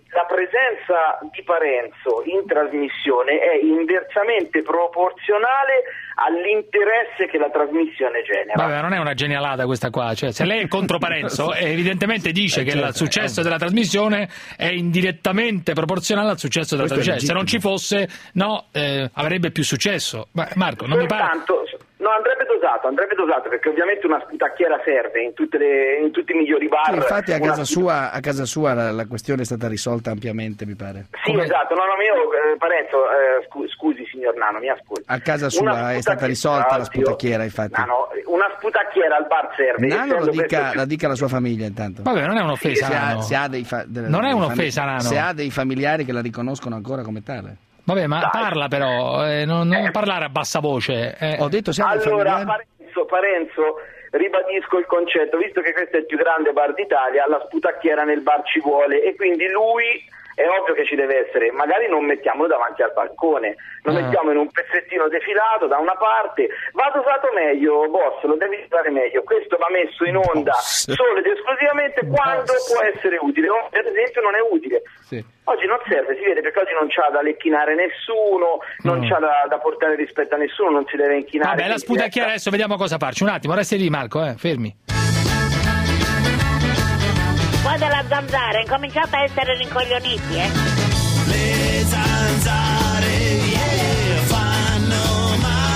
la presenza di Parenzo in trasmissione è inversamente proporzionale all'interesse che la trasmissione genera. Vabbè, non è una genialata questa qua, cioè se lei è contro Parenzo evidentemente dice che il successo della trasmissione è indirettamente proporzionale al successo della trasmissione. Se non ci fosse, avrebbe più successo. Ma Marco, non mi pare... No, andrebbe dosato, perché ovviamente una sputacchiera serve in tutti i migliori bar. Infatti a casa sua la questione è stata risolta ampiamente, mi pare. Sì, esatto. Parenzo, scusi signor Nano, mi ascolti. A casa sua è stata risolta la sputacchiera, infatti. Nano, una sputacchiera al bar serve. Nano la dica alla sua famiglia intanto. Vabbè, non è un'offesa, Nano. Non è un'offesa, Nano. Se ha dei familiari che la riconoscono ancora come tale. Vabbè, ma parla però, non parlare a bassa voce. Ho detto allora, Parenzo, ribadisco il concetto, visto che questo è il più grande bar d'Italia, la sputacchiera nel bar ci vuole e quindi lui... È ovvio che ci deve essere, magari non mettiamolo davanti al balcone, lo mettiamo in un pezzettino defilato da una parte, va dosato meglio, boss, lo devi usare meglio, questo va messo in onda solo ed esclusivamente quando può essere utile, oggi ad esempio non è utile, oggi non serve, si vede perché oggi non c'ha da lecchinare nessuno, non c'ha da portare rispetto a nessuno, non si deve inchinare. Vabbè, la sputacchiera adesso vediamo cosa farci, un attimo, resti lì Marco, fermi. Poi della zanzara, incominciate a essere rincoglioniti, Le zanzare, fanno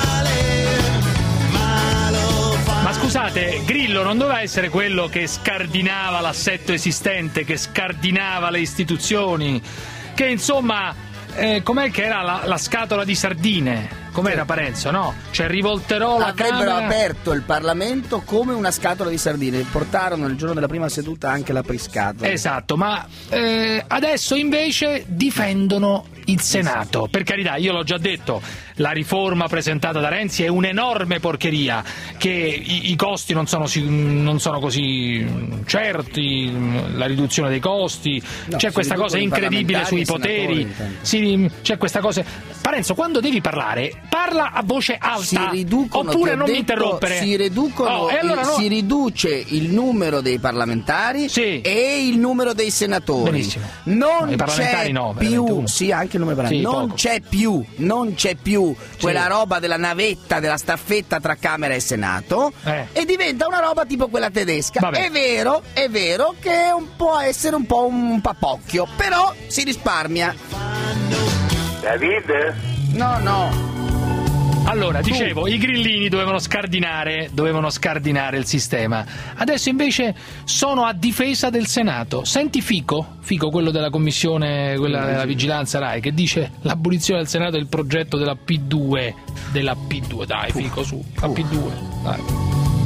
male, Ma scusate, Grillo non doveva essere quello che scardinava l'assetto esistente, che scardinava le istituzioni, che insomma, com'è che era la scatola di sardine? Com'era Parenzo, no? Cioè rivolterò la Camera... Avrebbero aperto il Parlamento come una scatola di sardine. Portarono il giorno della prima seduta anche la priscatola. Esatto, ma adesso invece difendono il Senato. Per carità, io l'ho già detto, la riforma presentata da Renzi è un'enorme porcheria, che i costi non sono così certi, la riduzione dei costi, c'è questa cosa incredibile sui poteri, c'è questa cosa... Parenzo, quando devi parlare, parla a voce alta, oppure non mi interrompere. Si riduce il numero dei parlamentari e il numero dei senatori. Benissimo. Non i parlamentari c'è più, anche il numero dei parlamentari. Non c'è più quella roba della navetta, della staffetta tra Camera e Senato, e diventa una roba tipo quella tedesca. Vabbè. È vero che può essere un po' un papocchio, però si risparmia. David? No. Allora, dicevo, i grillini dovevano scardinare il sistema. Adesso invece sono a difesa del Senato. Senti Fico, quello della commissione, quella della vigilanza Rai, che dice l'abolizione del Senato è il progetto della P2. Dai Fico, su, la P2, dai.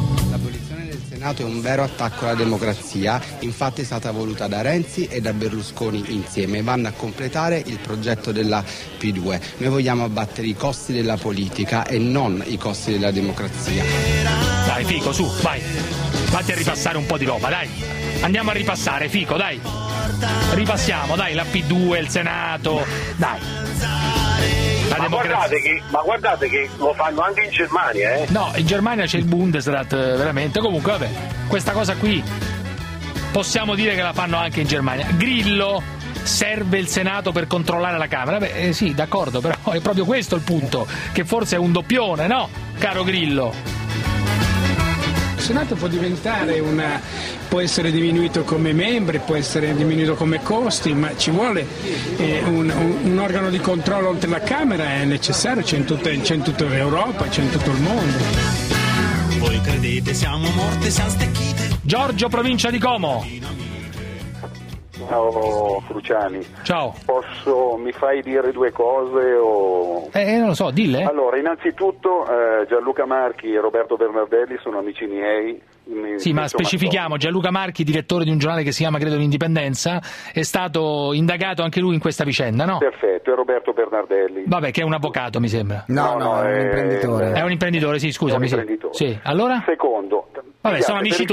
È un vero attacco alla democrazia, infatti è stata voluta da Renzi e da Berlusconi insieme, vanno a completare il progetto della P2. Noi vogliamo abbattere i costi della politica e non i costi della democrazia. Dai Fico, su, vai, vatti a ripassare un po' di roba, dai, andiamo a ripassare Fico, dai, ripassiamo, dai, la P2, il Senato, dai. Ma guardate che lo fanno anche in Germania, No, in Germania c'è il Bundesrat, veramente. Comunque, vabbè, questa cosa qui possiamo dire che la fanno anche in Germania. Grillo, serve il Senato per controllare la Camera? Beh, sì, d'accordo, però è proprio questo il punto, che forse è un doppione, no, caro Grillo? Il Senato può essere diminuito come membri, può essere diminuito come costi, ma ci vuole un organo di controllo oltre la Camera, è necessario, c'è in tutta l'Europa, c'è in tutto il mondo. Voi credete siamo morte, siamo stecchite. Giorgio, provincia di Como. Ciao Cruciani. Ciao. Mi fai dire due cose o... Non lo so, dille. Allora, innanzitutto Gianluca Marchi e Roberto Bernardelli sono amici miei. Sì, ma specifichiamo, Gianluca Marchi, direttore di un giornale che si chiama, credo, l'Indipendenza, è stato indagato anche lui in questa vicenda, no? Perfetto, e Roberto Bernardelli. Vabbè, che è un avvocato, mi sembra. No, è un imprenditore. È un imprenditore, sì, scusami. È un imprenditore. Sì, allora? Secondo, Vabbè, sono amici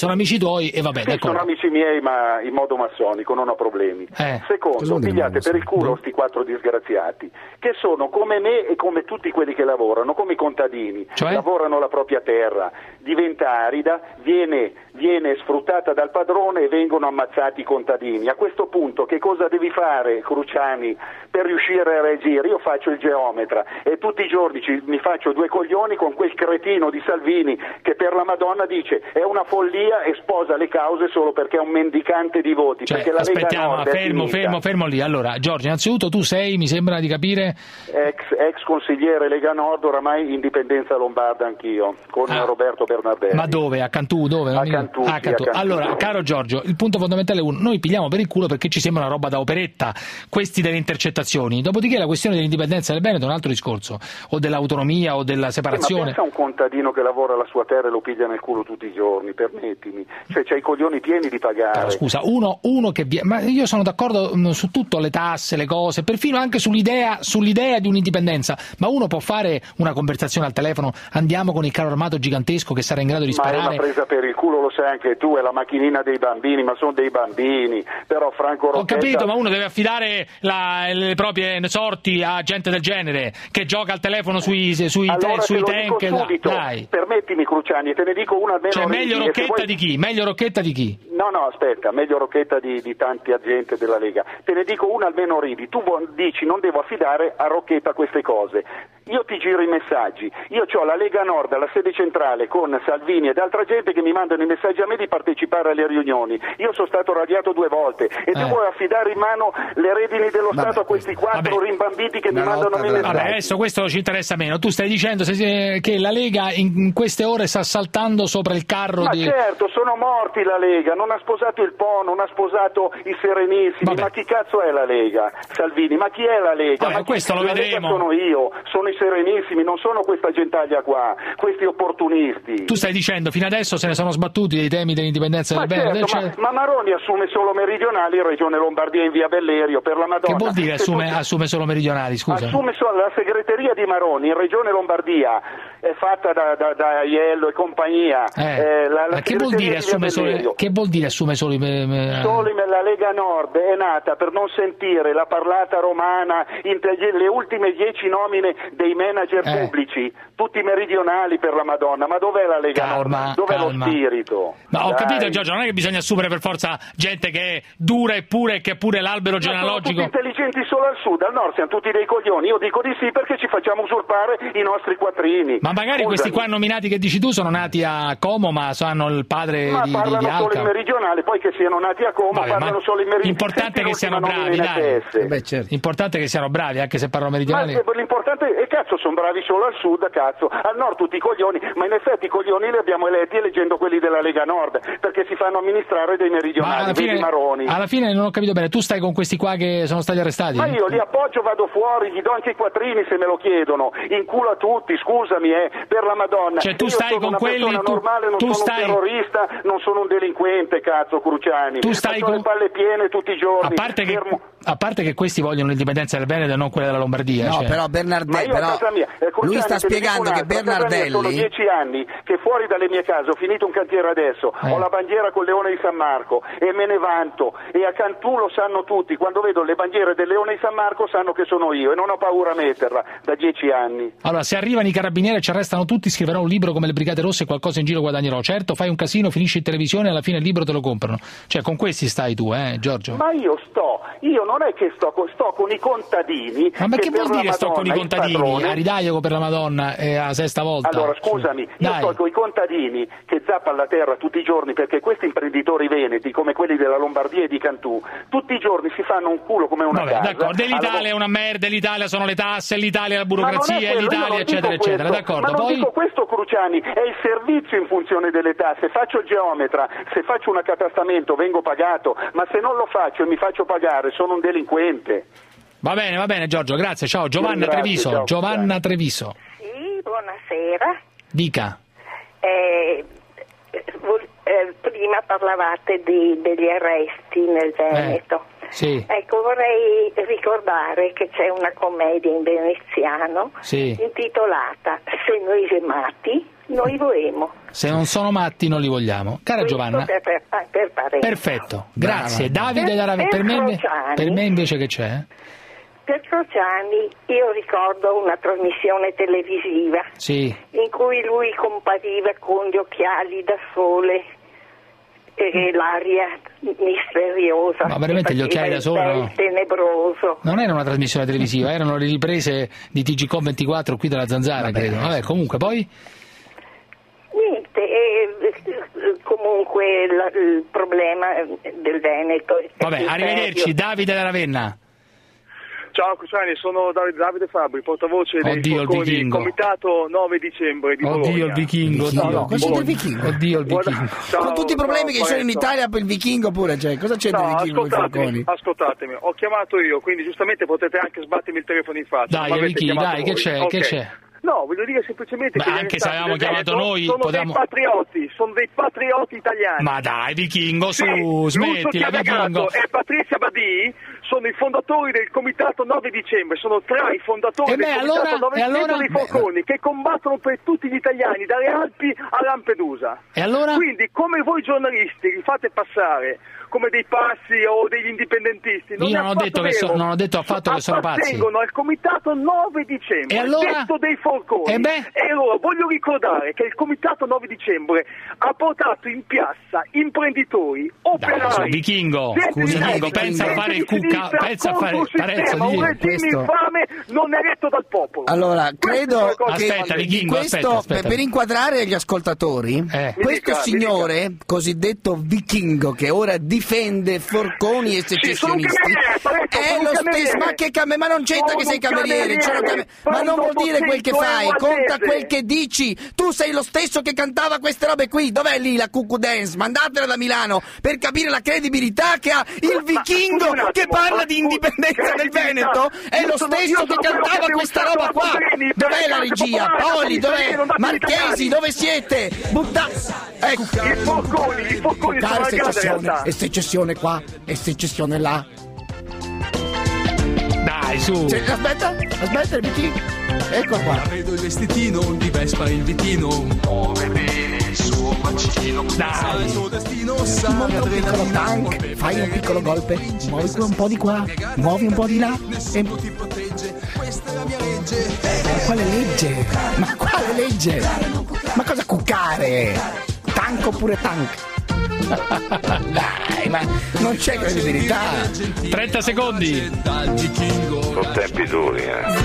tuoi e vabbè, sì, sono amici miei, ma in modo massonico, non ho problemi. Secondo, pigliate per il culo sti 4 disgraziati, che sono come me e come tutti quelli che lavorano, come i contadini, lavorano la propria terra, diventa arida, viene sfruttata dal padrone e vengono ammazzati i contadini. A questo punto che cosa devi fare, Cruciani, per riuscire a reagire? Io faccio il geometra e tutti i giorni mi faccio 2 coglioni con quel cretino di Salvini che per la Madonna dice è una follia e sposa le cause solo perché è un mendicante di voti. Perché la aspettiamo, Lega fermo lì. Allora, Giorgio, innanzitutto tu sei, mi sembra di capire, ex consigliere Lega Nord, oramai indipendenza lombarda anch'io, con Roberto Bernardelli. Ma dove? A Cantù? Dove? A Cantù. Allora, caro Giorgio, il punto fondamentale è uno: noi pigliamo per il culo perché ci sembra una roba da operetta, questi delle intercettazioni. Dopodiché la questione dell'indipendenza del Veneto è un altro discorso, o dell'autonomia o della separazione. Ma pensa a un contadino che lavora la sua terra e lo piglia nel culo tutti i giorni, permettimi, cioè c'hai i coglioni pieni di pagare. Però, scusa, uno che ma io sono d'accordo su tutto, le tasse, le cose, perfino anche sull'idea di un'indipendenza, ma uno può fare una conversazione al telefono, andiamo con il carro armato gigantesco che sarà in grado di sparare. Ma è una presa per il culo, lo sai anche tu, è la macchinina dei bambini, ma sono dei bambini. Però Franco Rocchetta... Ho capito, ma uno deve affidare le proprie sorti a gente del genere che gioca al telefono sui tank. Dai. Permettimi, Cruciani, e te ne dico una almeno. Cioè, meglio Rocchetta di chi? Meglio Rocchetta di chi? No, aspetta, meglio Rocchetta di tanti agenti della Lega. Te ne dico una almeno ridi. Tu dici non devo affidare a Rocchetta queste cose. Io ti giro i messaggi. Io ho la Lega Nord, la sede centrale con Salvini ed altra gente che mi mandano i messaggi a me di partecipare alle riunioni. Io sono stato radiato 2 volte e tu vuoi affidare in mano le redini dello Stato a questi 4 rimbambiti che mi mandano i messaggi. Vabbè, adesso questo ci interessa meno. Tu stai dicendo che la Lega in queste ore sta saltando sopra il carro di... Ma certo, sono morti la Lega, non ha sposato il Po, non ha sposato i Serenissimi. Vabbè. Ma chi cazzo è la Lega? Salvini, ma chi è la Lega? Vabbè, questo lo vedremo. Sono io, sono i Serenissimi, non sono questa gentaglia qua, questi opportunisti. Tu stai dicendo, fino adesso se ne sono sbattuti dei temi dell'indipendenza del Veneto. Certo, ma Maroni assume solo meridionali in Regione Lombardia in via Bellerio, per la Madonna. Che vuol dire assume solo meridionali, scusa? Assume solo la segreteria di Maroni in Regione Lombardia, è fatta da Aiello e compagnia. Ma che vuol dire assume solo la Lega Nord è nata per non sentire la parlata romana in le ultime 10 nomine dei manager pubblici, tutti meridionali, per la Madonna. Ma dov'è la Lega Nord? Dov'è lo spirito? Ma ho capito, Giorgio, non è che bisogna assumere per forza gente che è dura e che pure l'albero genealogico. Sono tutti intelligenti solo al sud, al nord siamo tutti dei coglioni. Io dico di sì perché ci facciamo usurpare i nostri quattrini. Ma magari questi qua nominati che dici tu sono nati a Como, ma hanno il padre di Alca. Ma parlano solo in meridionale, poi che siano nati a Como parlano solo in meridionale. L'importante è che siano bravi, dai. Certo. L'importante è che siano bravi, anche se parlano meridionale. Ma l'importante è cazzo, sono bravi solo al sud, cazzo. Al nord tutti i coglioni, ma in effetti i coglioni li abbiamo eletti eleggendo quelli della Lega Nord, perché si fanno amministrare dei meridionali, vedi Maroni. Alla fine non ho capito bene, tu stai con questi qua che sono stati arrestati? Ma io li appoggio, vado fuori, gli do anche i quattrini se me lo chiedono, in culo a tutti, scusami, per la Madonna. Cioè tu io stai sono con quelli, una persona normale, non sono un terrorista, non sono un delinquente, cazzo, Cruciani. Tu stai con le palle piene tutti i giorni. A parte che questi vogliono l'indipendenza del Veneto e non quella della Lombardia. No, però Bernardelli, lui sta spiegando che Bernardelli... Sono 10 anni che fuori dalle mie case, ho finito un cantiere adesso, ho la bandiera col Leone di San Marco e me ne vanto, e a Cantù lo sanno tutti, quando vedo le bandiere del Leone di San Marco sanno che sono io e non ho paura a metterla da 10 anni. Allora, se arrivano i carabinieri e ci arrestano tutti, scriverò un libro come le Brigate Rosse e qualcosa in giro guadagnerò. Certo, fai un casino, finisci in televisione e alla fine il libro te lo comprano. Cioè, con questi stai tu, Giorgio? Ma io non è che sto con i contadini. Ma che vuol dire sto con i contadini? A Ridaio per la Madonna è la sesta volta. Allora, scusami, io sto con i contadini che zappano la terra tutti i giorni, perché questi imprenditori veneti, come quelli della Lombardia e di Cantù, tutti i giorni si fanno un culo come una casa. D'accordo, l'Italia è una merda, l'Italia sono le tasse, l'Italia è la burocrazia, l'Italia eccetera eccetera, d'accordo. Ma non dico questo, Cruciani, è il servizio in funzione delle tasse. Faccio il geometra, se faccio un accatastamento vengo pagato, ma se non lo faccio e mi faccio pagare sono un delinquente. Va bene Giorgio, grazie, ciao. Giovanna Treviso. Ciao, Giovanna Treviso. Sì, buonasera. Dica. Prima parlavate degli arresti nel Veneto. Sì. Ecco, vorrei ricordare che c'è una commedia in veneziano intitolata Se noi siamo matti, noi voemo. Se non sono matti non li vogliamo. Cara Giovanna. Per Perfetto, grazie. Davide da Ravenna. Per me invece che c'è? Per Crociani io ricordo una trasmissione televisiva in cui lui compariva con gli occhiali da sole e l'aria misteriosa. Ma veramente gli occhiali da sole? Tenebroso. Non era una trasmissione televisiva, erano le riprese di TGCOM24 qui dalla Zanzara, credo. Vabbè, comunque poi? Niente, comunque il problema del Veneto. Vabbè, arrivederci, Davide da Ravenna. Ciao Cruciani, sono Davide Fabbri, portavoce del Comitato 9 dicembre di Bologna. Oddio il vichingo. Cosa c'è del vichingo? Oddio il vichingo. Con tutti i problemi che ci sono in Italia per il vichingo pure c'è. Cosa c'è del vichingo? Ascoltatemi, ho chiamato io, quindi giustamente potete anche sbattermi il telefono in faccia. Dai, Vicky, dai, che c'è? Che c'è? No, voglio dire semplicemente che anche se avevamo chiamato noi sono dei patrioti italiani. Ma dai, vichingo, smettila, vichingo. E Patrizia Badì sono i fondatori del Comitato 9 dicembre, sono tra i fondatori del Comitato 9 dicembre dei Forconi, che combattono per tutti gli italiani, dalle Alpi a Lampedusa. E allora? Quindi, come voi giornalisti li fate passare come dei pazzi o degli indipendentisti, io non ho detto affatto che sono pazzi. Appartengono al Comitato 9 dicembre, e allora? detto dei Forconi. E allora voglio ricordare che il Comitato 9 dicembre ha portato in piazza imprenditori, operai, vichingo, pensa a fare il cucca, pensa a fare un regime infame non eletto dal popolo. Allora, credo aspetta, che vichingo, questo, aspetta. per inquadrare gli ascoltatori, questo signore cosiddetto vichingo che ora difende forconi e secessionisti è lo stesso. Ma non c'entra che sei cameriere, ma non vuol dire quel che fai, conta quel che dici. Tu sei lo stesso che cantava queste robe qui. Dov'è lì la cuckoo dance? Mandatela da Milano per capire la credibilità che ha il vichingo che parla di indipendenza del Veneto. È lo stesso che cantava questa roba qua. Dov'è la regia? Poli, dov'è? Marchesi, dove siete? Ecco. I Forconi sono la grande realtà. E secessione qua, e secessione là. Dai, su. Aspetta, il vichingo. Ecco qua. Vedo il vestitino di Vespa, il vitino muove bene il suo bacino. Dai. Il suo destino Muovi un piccolo tank, fai un piccolo golpe, muovi un po' di qua, muovi un po' di là. Nessuno ti protegge, questa è la mia legge. Ma quale legge? Ma quale legge? Ma cosa cuccare? Tank oppure tank? Dai, ma non c'è credibilità. 30 secondi. Sono tempi duri,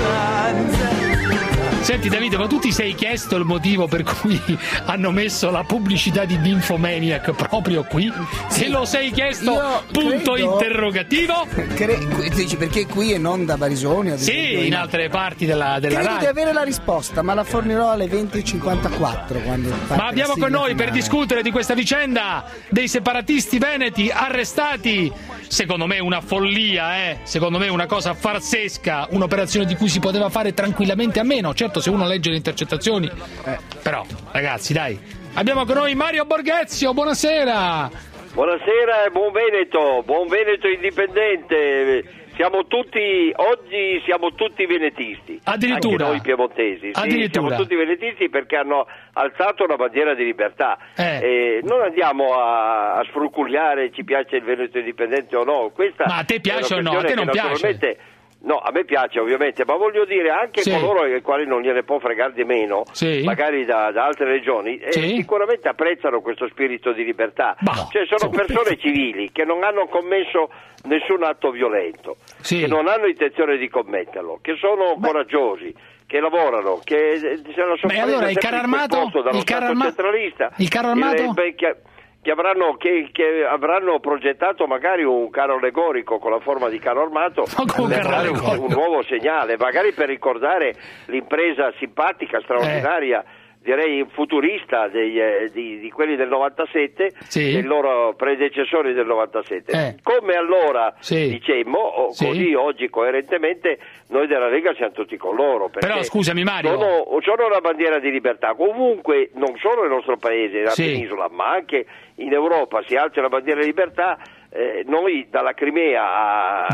Senti Davide, ma tu ti sei chiesto il motivo per cui hanno messo la pubblicità di Nymphomaniac proprio qui? Se lo sei chiesto, punto interrogativo? Dici perché qui e non da Barisoni? Sì, in altre parti della Credo Rai. di avere la risposta, ma la fornirò alle 20:54. Ma abbiamo con noi per discutere di questa vicenda dei separatisti veneti arrestati. Secondo me una follia, secondo me una cosa farsesca, un'operazione di cui si poteva fare tranquillamente a meno. Certo, se uno legge le intercettazioni, però ragazzi, dai. Abbiamo con noi Mario Borghezio, buonasera. Buonasera e buon Veneto indipendente. Oggi siamo tutti venetisti, addirittura anche noi piemontesi, siamo tutti venetisti perché hanno alzato una bandiera di libertà. Non andiamo a sfrucugliare ci piace il Veneto indipendente o no. Questa ma a te piace o no? A te non piace? No, a me piace ovviamente, ma voglio dire anche coloro ai quali non gliene può fregare di meno, magari da altre regioni, sicuramente apprezzano questo spirito di libertà. Cioè sono persone civili che non hanno commesso nessun atto violento, che non hanno intenzione di commetterlo, che sono coraggiosi, che lavorano, che se la sono allora il carro armato, centralista, il carro armato? Che avranno progettato magari un carro allegorico con la forma di carro armato per un nuovo segnale, magari per ricordare l'impresa simpatica, straordinaria, direi futurista di quelli del 97, dei loro predecessori del 97. Come allora dicemmo, così oggi coerentemente noi della Lega siamo tutti con loro. Però scusami Mario, sono una bandiera di libertà. Comunque non solo nel nostro paese, nella penisola, ma anche in Europa si alza la bandiera di libertà. noi dalla Crimea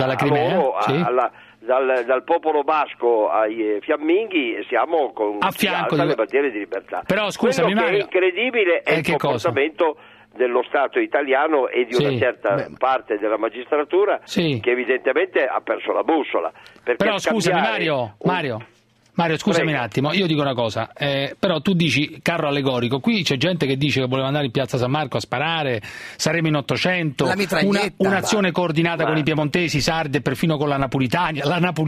dal popolo basco ai fiamminghi siamo con le bandiere di libertà. Però scusami, quello che è incredibile è il comportamento dello Stato italiano e di una certa parte della magistratura che evidentemente ha perso la bussola. Però scusami Mario, scusami un attimo, io dico una cosa, però tu dici carro allegorico, qui c'è gente che dice che voleva andare in piazza San Marco a sparare, saremo in 800, un'azione coordinata con i piemontesi, sardi e perfino con la Napolitania,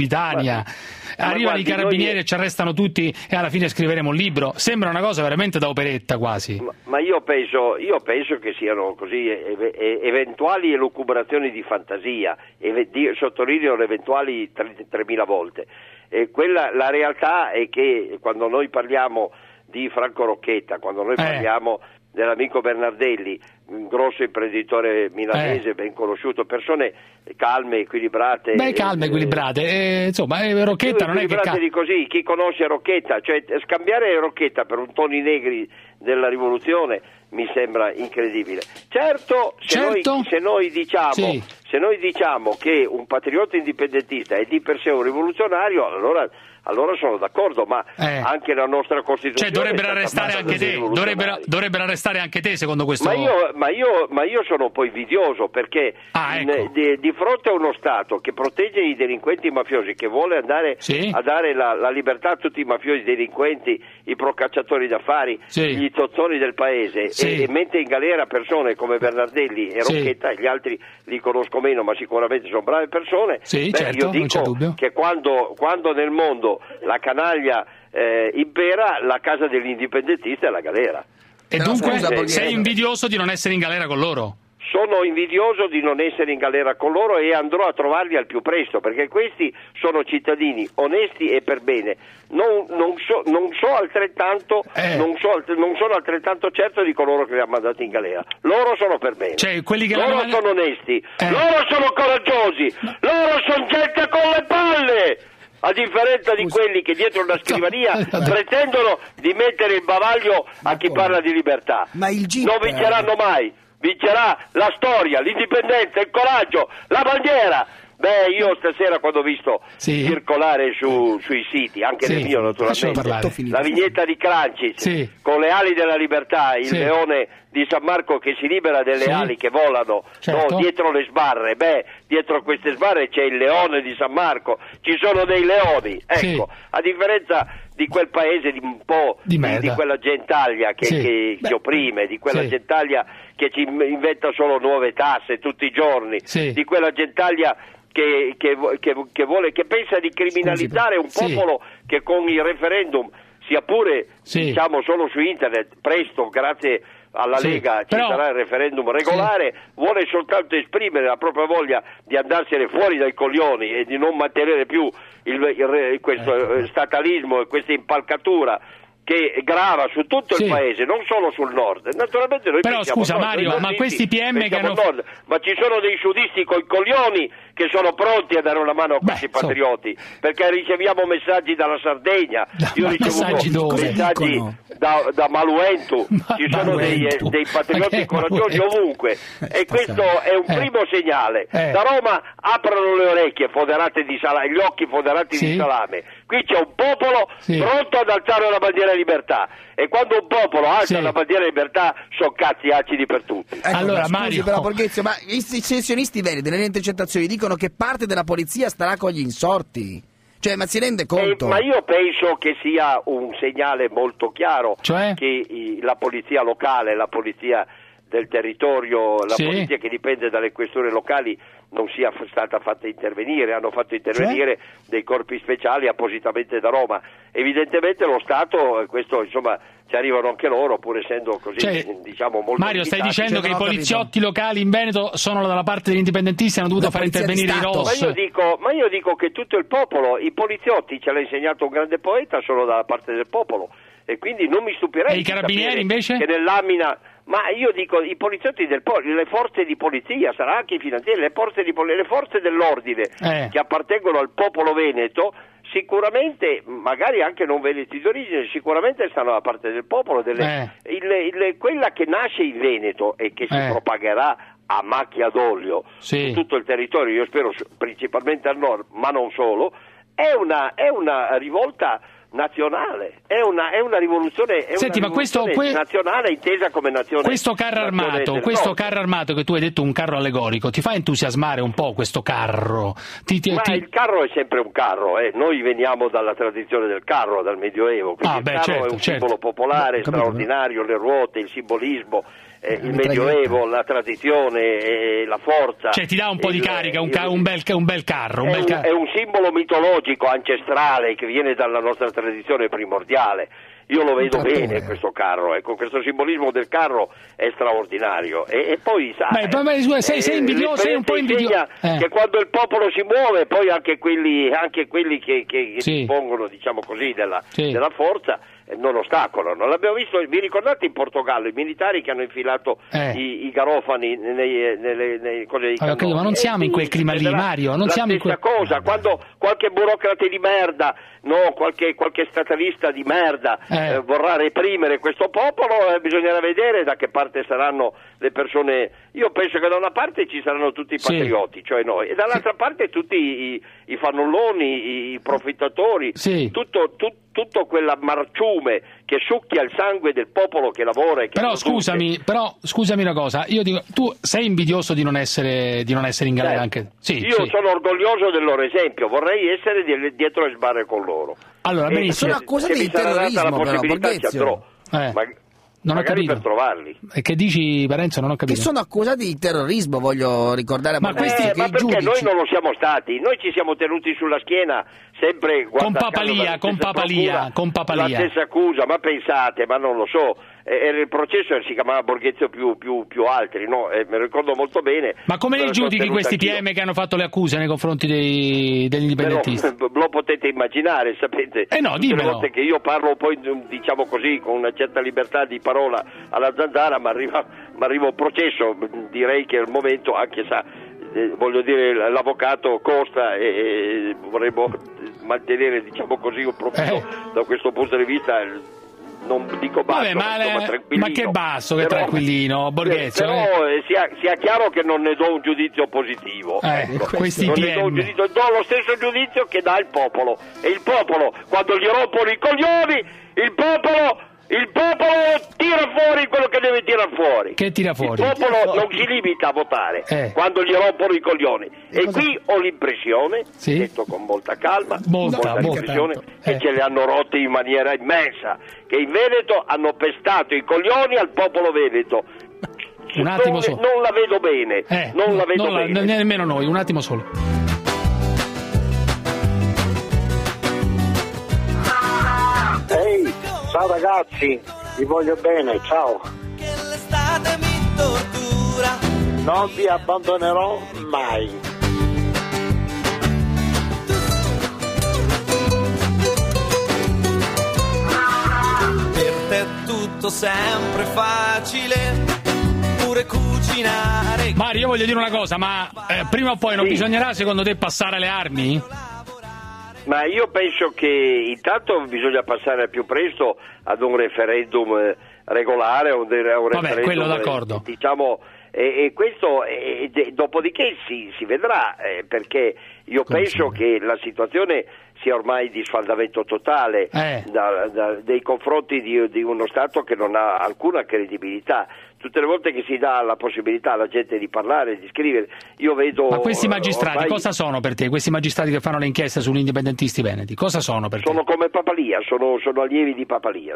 arrivano i carabinieri e ci arrestano tutti e alla fine scriveremo un libro, sembra una cosa veramente da operetta quasi. Ma io penso che siano così eventuali elucubrazioni di fantasia, sottolineo le eventuali 3.000 volte. La realtà è che quando noi parliamo di Franco Rocchetta, quando noi parliamo dell'amico Bernardelli, un grosso imprenditore milanese ben conosciuto, persone calme, equilibrate. Insomma, Rocchetta non è che di così, chi conosce Rocchetta, cioè scambiare Rocchetta per un Toni Negri della rivoluzione mi sembra incredibile. Certo. Se noi diciamo che un patriota indipendentista è di per sé un rivoluzionario, allora sono d'accordo, ma anche la nostra Costituzione dovrebbero arrestare anche te, dovrebbero arrestare anche te secondo questo. Ma io sono un po' invidioso perché di fronte a uno Stato che protegge i delinquenti mafiosi, che vuole andare a dare la libertà a tutti i mafiosi, delinquenti, i procacciatori d'affari, gli zozzoni del paese, e mette in galera persone come Bernardelli e Rocchetta, e gli altri li conosco meno ma sicuramente sono brave persone, io dico che quando nel mondo la canaglia impera, la casa dell'indipendentista è la galera. E dunque sei invidioso di non essere in galera con loro? Sono invidioso di non essere in galera con loro e andrò a trovarli al più presto, perché questi sono cittadini onesti e per bene. Non sono altrettanto certo di coloro che li hanno mandati in galera. Loro sono per bene. Loro sono onesti, loro sono coraggiosi, loro sono gente con le palle. A differenza di quelli che dietro una scrivania pretendono di mettere il bavaglio a chi parla di libertà. Non vinceranno mai. Vincerà la storia, l'indipendenza, il coraggio, la bandiera. Io stasera quando ho visto circolare sui siti, anche nel mio naturalmente, la vignetta di Crancis con le ali della libertà, il leone di San Marco che si libera delle ali che volano dietro le sbarre, dietro queste sbarre c'è il leone di San Marco, ci sono dei leoni, a differenza di quel paese un po' di quella gentaglia che opprime, di quella gentaglia che ci inventa solo nuove tasse tutti i giorni, di quella gentaglia che pensa di criminalizzare un popolo che con il referendum, sia pure diciamo solo su internet, presto grazie alla Lega ci sarà il referendum regolare, vuole soltanto esprimere la propria voglia di andarsene fuori dai coglioni e di non mantenere più questo statalismo e questa impalcatura che grava su tutto il paese, non solo sul nord. Naturalmente noi però scusa Mario, ma questi PM che hanno nord, ma ci sono dei sudisti coi coglioni che sono pronti a dare una mano a questi patrioti, perché riceviamo messaggi dalla Sardegna, io ho ricevuto messaggi da Maluentu, ci sono dei patrioti coraggiosi ovunque, e questo è un primo segnale. Da Roma aprono le orecchie foderate di salame, gli occhi foderati di salame. Qui c'è un popolo pronto ad alzare la bandiera libertà, e quando un popolo alza la bandiera libertà sono cazzi acidi per tutti. Allora Mario, però Borghezio, ma i secessionisti veri delle intercettazioni dicono che parte della polizia starà con gli insorti. Cioè, ma si rende conto? Ma io penso che sia un segnale molto chiaro che la polizia locale, la polizia del territorio, la polizia che dipende dalle questure locali non sia stata fatta intervenire, hanno fatto intervenire dei corpi speciali appositamente da Roma. Evidentemente lo Stato, questo insomma ci arrivano anche loro, pur essendo così diciamo molto Mario, stai dicendo che i poliziotti locali in Veneto sono dalla parte degli indipendentisti e hanno dovuto fare intervenire i ROS? Ma io dico che tutto il popolo, i poliziotti, ce l'ha insegnato un grande poeta, sono dalla parte del popolo, e quindi non mi stupirei. E i carabinieri invece? Che nell'Amina. Ma io dico, i poliziotti le forze di polizia, sarà anche i finanzieri, le forze dell'ordine che appartengono al popolo veneto, sicuramente, magari anche non veneti d'origine, sicuramente stanno dalla parte del popolo. Quella che nasce in Veneto e che si propagherà a macchia d'olio su tutto il territorio, io spero principalmente al nord, ma non solo, è una rivolta nazionale, è una rivoluzione, nazionale intesa come nazione. Questo carro armato che tu hai detto un carro allegorico, ti fa entusiasmare un po' questo carro? Il carro è sempre un carro, noi veniamo dalla tradizione del carro, dal Medioevo, quindi il carro è un simbolo popolare, straordinario, le ruote, il simbolismo, il Medioevo, la tradizione, la forza. Cioè ti dà un po' di carica, un bel carro. È un simbolo mitologico, ancestrale, che viene dalla nostra tradizione primordiale. Io lo vedo bene questo carro, questo simbolismo del carro è straordinario. E poi sei invidioso, sei un po' invidioso. Che quando il popolo si muove, poi anche quelli che dispongono, diciamo così, della forza, non ostacolano. L'abbiamo visto, vi ricordate in Portogallo i militari che hanno infilato i garofani nei cose dei cannoni? Ma non siamo in quel clima lì, Mario, non siamo in quel... cosa, quando qualche burocrate di merda, qualche statalista di merda vorrà reprimere questo popolo, bisognerà vedere da che parte saranno le persone. Io penso che da una parte ci saranno tutti i patrioti, cioè noi, e dall'altra parte tutti i fannulloni, i profittatori, tutto quella marciume che succhia il sangue del popolo che lavora e che però scusami una cosa, io dico, tu sei invidioso di non essere in galera anche? Io sono orgoglioso del loro esempio, vorrei essere dietro le sbarre con loro. Allora, benissimo. Sono accusati di terrorismo, però, Borghezio. Non ho capito. Per trovarli. E che dici, Parenzo? Non ho capito. Che sono accusati di terrorismo, voglio ricordare a Borghezio. Ma perché noi non lo siamo stati? Noi ci siamo tenuti sulla schiena sempre con Papalia. La stessa accusa, ma pensate, ma non lo so. Il processo si chiamava Borghezio più altri, no? Me lo ricordo molto bene. Ma come li giudichi questi PM che hanno fatto le accuse nei confronti degli indipendentisti? Lo potete immaginare, sapete? No, dimmelo. Tutte le volte che io parlo poi, diciamo così, con una certa libertà di parola alla zanzara, ma arriva un processo, direi che al momento, anche voglio dire, l'avvocato costa e vorremmo mantenere, diciamo così, un profilo da questo punto di vista. Non dico basso, ma che basso, che tranquillino, Borghezio. Però sia chiaro che non ne do un giudizio positivo. Questi non PM. Ne do un giudizio, do lo stesso giudizio che dà il popolo. E il popolo, quando gli rompono i coglioni, il popolo tira fuori quello che deve tirar fuori. Che tira fuori? Il popolo non si limita a votare quando gli rompono i coglioni. E qui ho l'impressione, detto con molta calma, molta impressione, che ce le hanno rotte in maniera immensa, che in Veneto hanno pestato i coglioni al popolo veneto. Un attimo solo. Non la vedo bene. Non la vedo bene. Nemmeno noi, un attimo solo. Ehi, ciao ragazzi, vi voglio bene, ciao. Non vi abbandonerò mai. Per te tutto sempre facile, pure cucinare. Mario, io voglio dire una cosa, ma prima o poi non bisognerà, secondo te, passare alle armi? Ma io penso che intanto bisogna passare al più presto ad un referendum regolare, un referendum, quello d'accordo. Diciamo, e questo dopodiché si vedrà, perché io penso che la situazione sia ormai di sfaldamento totale nei confronti di uno Stato che non ha alcuna credibilità. Tutte le volte che si dà la possibilità alla gente di parlare, di scrivere, io vedo... Ma questi magistrati cosa sono per te? Questi magistrati che fanno le inchieste sugli indipendentisti veneti, cosa sono per te? Sono come Papalia, sono allievi di Papalia.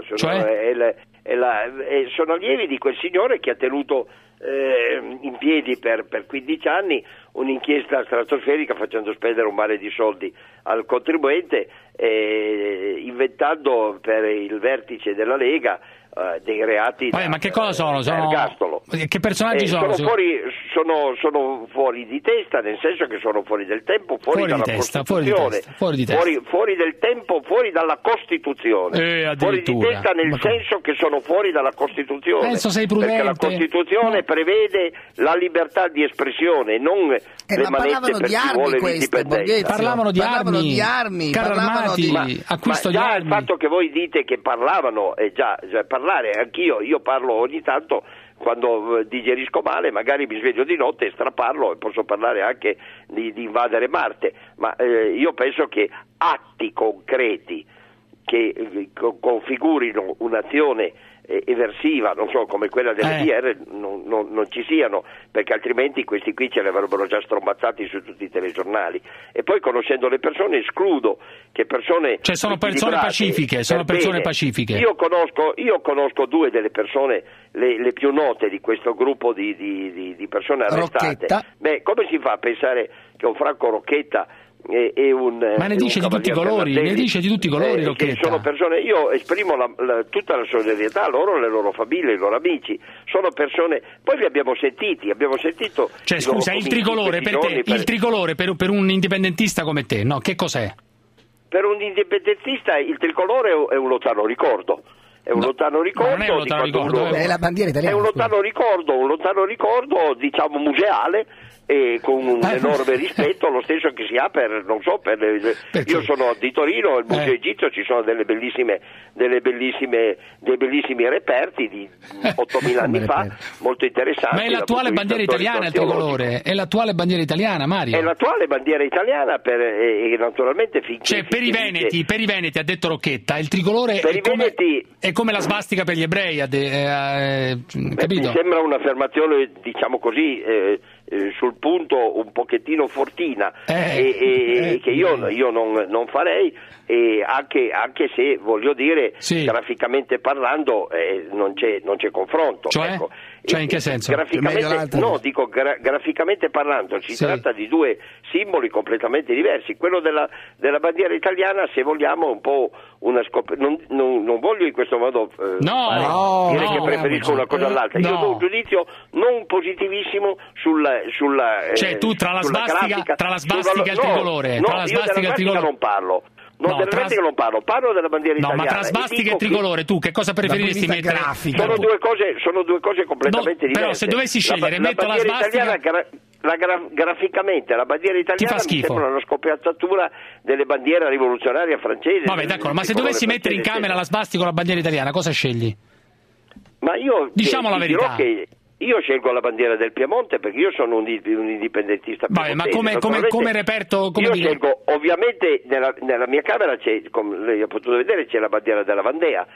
Sono allievi di quel signore che ha tenuto in piedi per 15 anni un'inchiesta stratosferica, facendo spendere un mare di soldi al contribuente, inventando per il vertice della Lega dei reati. Ma che cosa sono? Ergastolo. Che personaggi sono? Sono fuori di testa, nel senso che sono fuori del tempo, fuori dalla Costituzione, fuori del tempo, fuori dalla Costituzione, fuori di testa nel senso che sono fuori dalla Costituzione. Penso sei prudente. Perché la Costituzione prevede la libertà di espressione, non le manette per chi vuole l'indipendenza. Parlavano di armi, carri armati, acquisto di armi. Il fatto che voi dite che parlavano, già parlare, anch'io parlo ogni tanto quando digerisco male magari mi sveglio di notte e straparlo, e posso parlare anche di invadere Marte, ma io penso che atti concreti che configurino un'azione eversiva, non so, come quella delle DR, non ci siano, perché altrimenti questi qui ce li avrebbero già strombazzati su tutti i telegiornali. E poi, conoscendo le persone, escludo che persone, cioè sono persone pacifiche, Io conosco due delle persone le più note di questo gruppo di persone arrestate. Rocchetta. Beh, come si fa a pensare che un Franco Rocchetta ma ne dice di tutti i colori, Rocchetta. Sono persone, io esprimo tutta la solidarietà a loro, alle loro famiglie, ai loro amici, sono persone, poi li abbiamo sentito. Cioè scusa, il tricolore per te, il tricolore per un indipendentista come te, no? Che cos'è? Per un indipendentista il tricolore è un lontano ricordo. È un lontano ricordo. Non è un lontano ricordo, è la bandiera italiana. È un lontano ricordo, diciamo museale, e con un enorme rispetto, lo stesso che si ha io sono di Torino, al Museo Egizio ci sono dei bellissimi reperti di 8.000 anni fa, molto interessanti. Ma è l'attuale bandiera italiana il tricolore? È l'attuale bandiera italiana, Mario? È l'attuale bandiera italiana e naturalmente finché... Cioè per i Veneti, ha detto Rocchetta, il tricolore è come la svastica per gli ebrei, capito? Mi sembra un'affermazione, diciamo così, sul punto un pochettino fortina, che io non farei, anche se voglio dire, graficamente parlando, non c'è confronto. Cioè in che senso? Graficamente parlando si tratta di due simboli completamente diversi. Quello della bandiera italiana, se vogliamo, un po' una non voglio in questo modo dire che preferisco una cosa all'altra. Io do un giudizio non positivissimo sulla cioè tu tra la svastica e il tricolore, tra la svastica e il tricolore non parlo. Parlo della bandiera italiana. No, ma tra svastica e tricolore tu che cosa preferiresti mettere? Sono due cose completamente diverse. Però se dovessi scegliere, metto la svastica. Graficamente la bandiera italiana mi sembra una scopiazzatura delle bandiere rivoluzionarie francesi. Vabbè, d'accordo, ma se dovessi mettere in camera la svastica o la bandiera italiana, cosa scegli? Ma io diciamo la verità. Che io scelgo la bandiera del Piemonte perché io sono un indipendentista. Vabbè, ma come reperto? Scelgo, ovviamente nella mia camera c'è, come lei ha potuto vedere, c'è la bandiera della Vandea,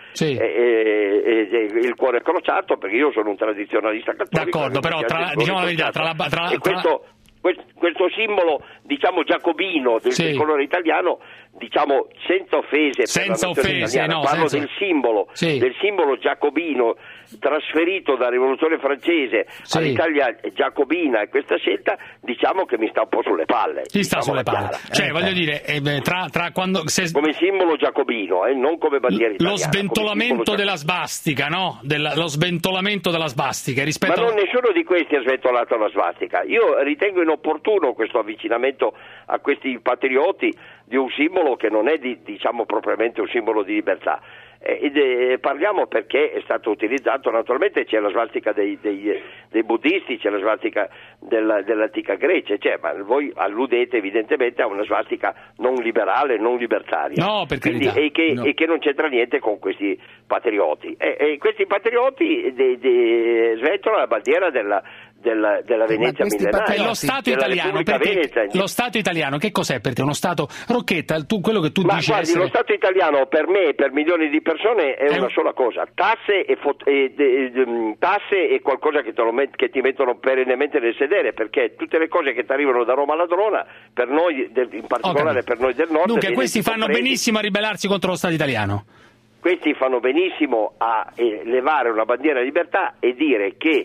il cuore crociato, perché io sono un tradizionalista cattolico. D'accordo, però diciamo la verità, questo simbolo, diciamo, giacobino del tricolore italiano, diciamo senza offese parlo del simbolo giacobino trasferito dalla rivoluzione francese all'Italia giacobina, e questa scelta diciamo che mi sta un po' sulle palle. Cioè voglio dire, tra quando come simbolo giacobino, non come bandiera italiana. Lo sventolamento della svastica, no? Lo sventolamento della svastica rispetto. Ma non nessuno di questi ha sventolato la svastica. Io ritengo inopportuno questo avvicinamento a questi patrioti di un simbolo che non è diciamo propriamente un simbolo di libertà. Parliamo perché è stato utilizzato, naturalmente c'è la svastica dei buddisti, c'è la svastica dell'antica Grecia, ma voi alludete evidentemente a una svastica non liberale, non libertaria, e che non c'entra niente con questi patrioti, e questi patrioti sventolano la bandiera della Venezia millenaria. Lo Stato italiano, lo Stato italiano che cos'è per te? Uno Stato, Rocchetta, quello che tu dici lo Stato italiano per me, per milioni di persone, è una sola cosa: tasse e qualcosa che ti mettono perennemente nel sedere, perché tutte le cose che ti arrivano da Roma a Ladrona, per noi, in particolare per noi del nord, dunque questi fanno benissimo a ribellarsi contro lo Stato italiano. Questi fanno benissimo a levare una bandiera di libertà e dire che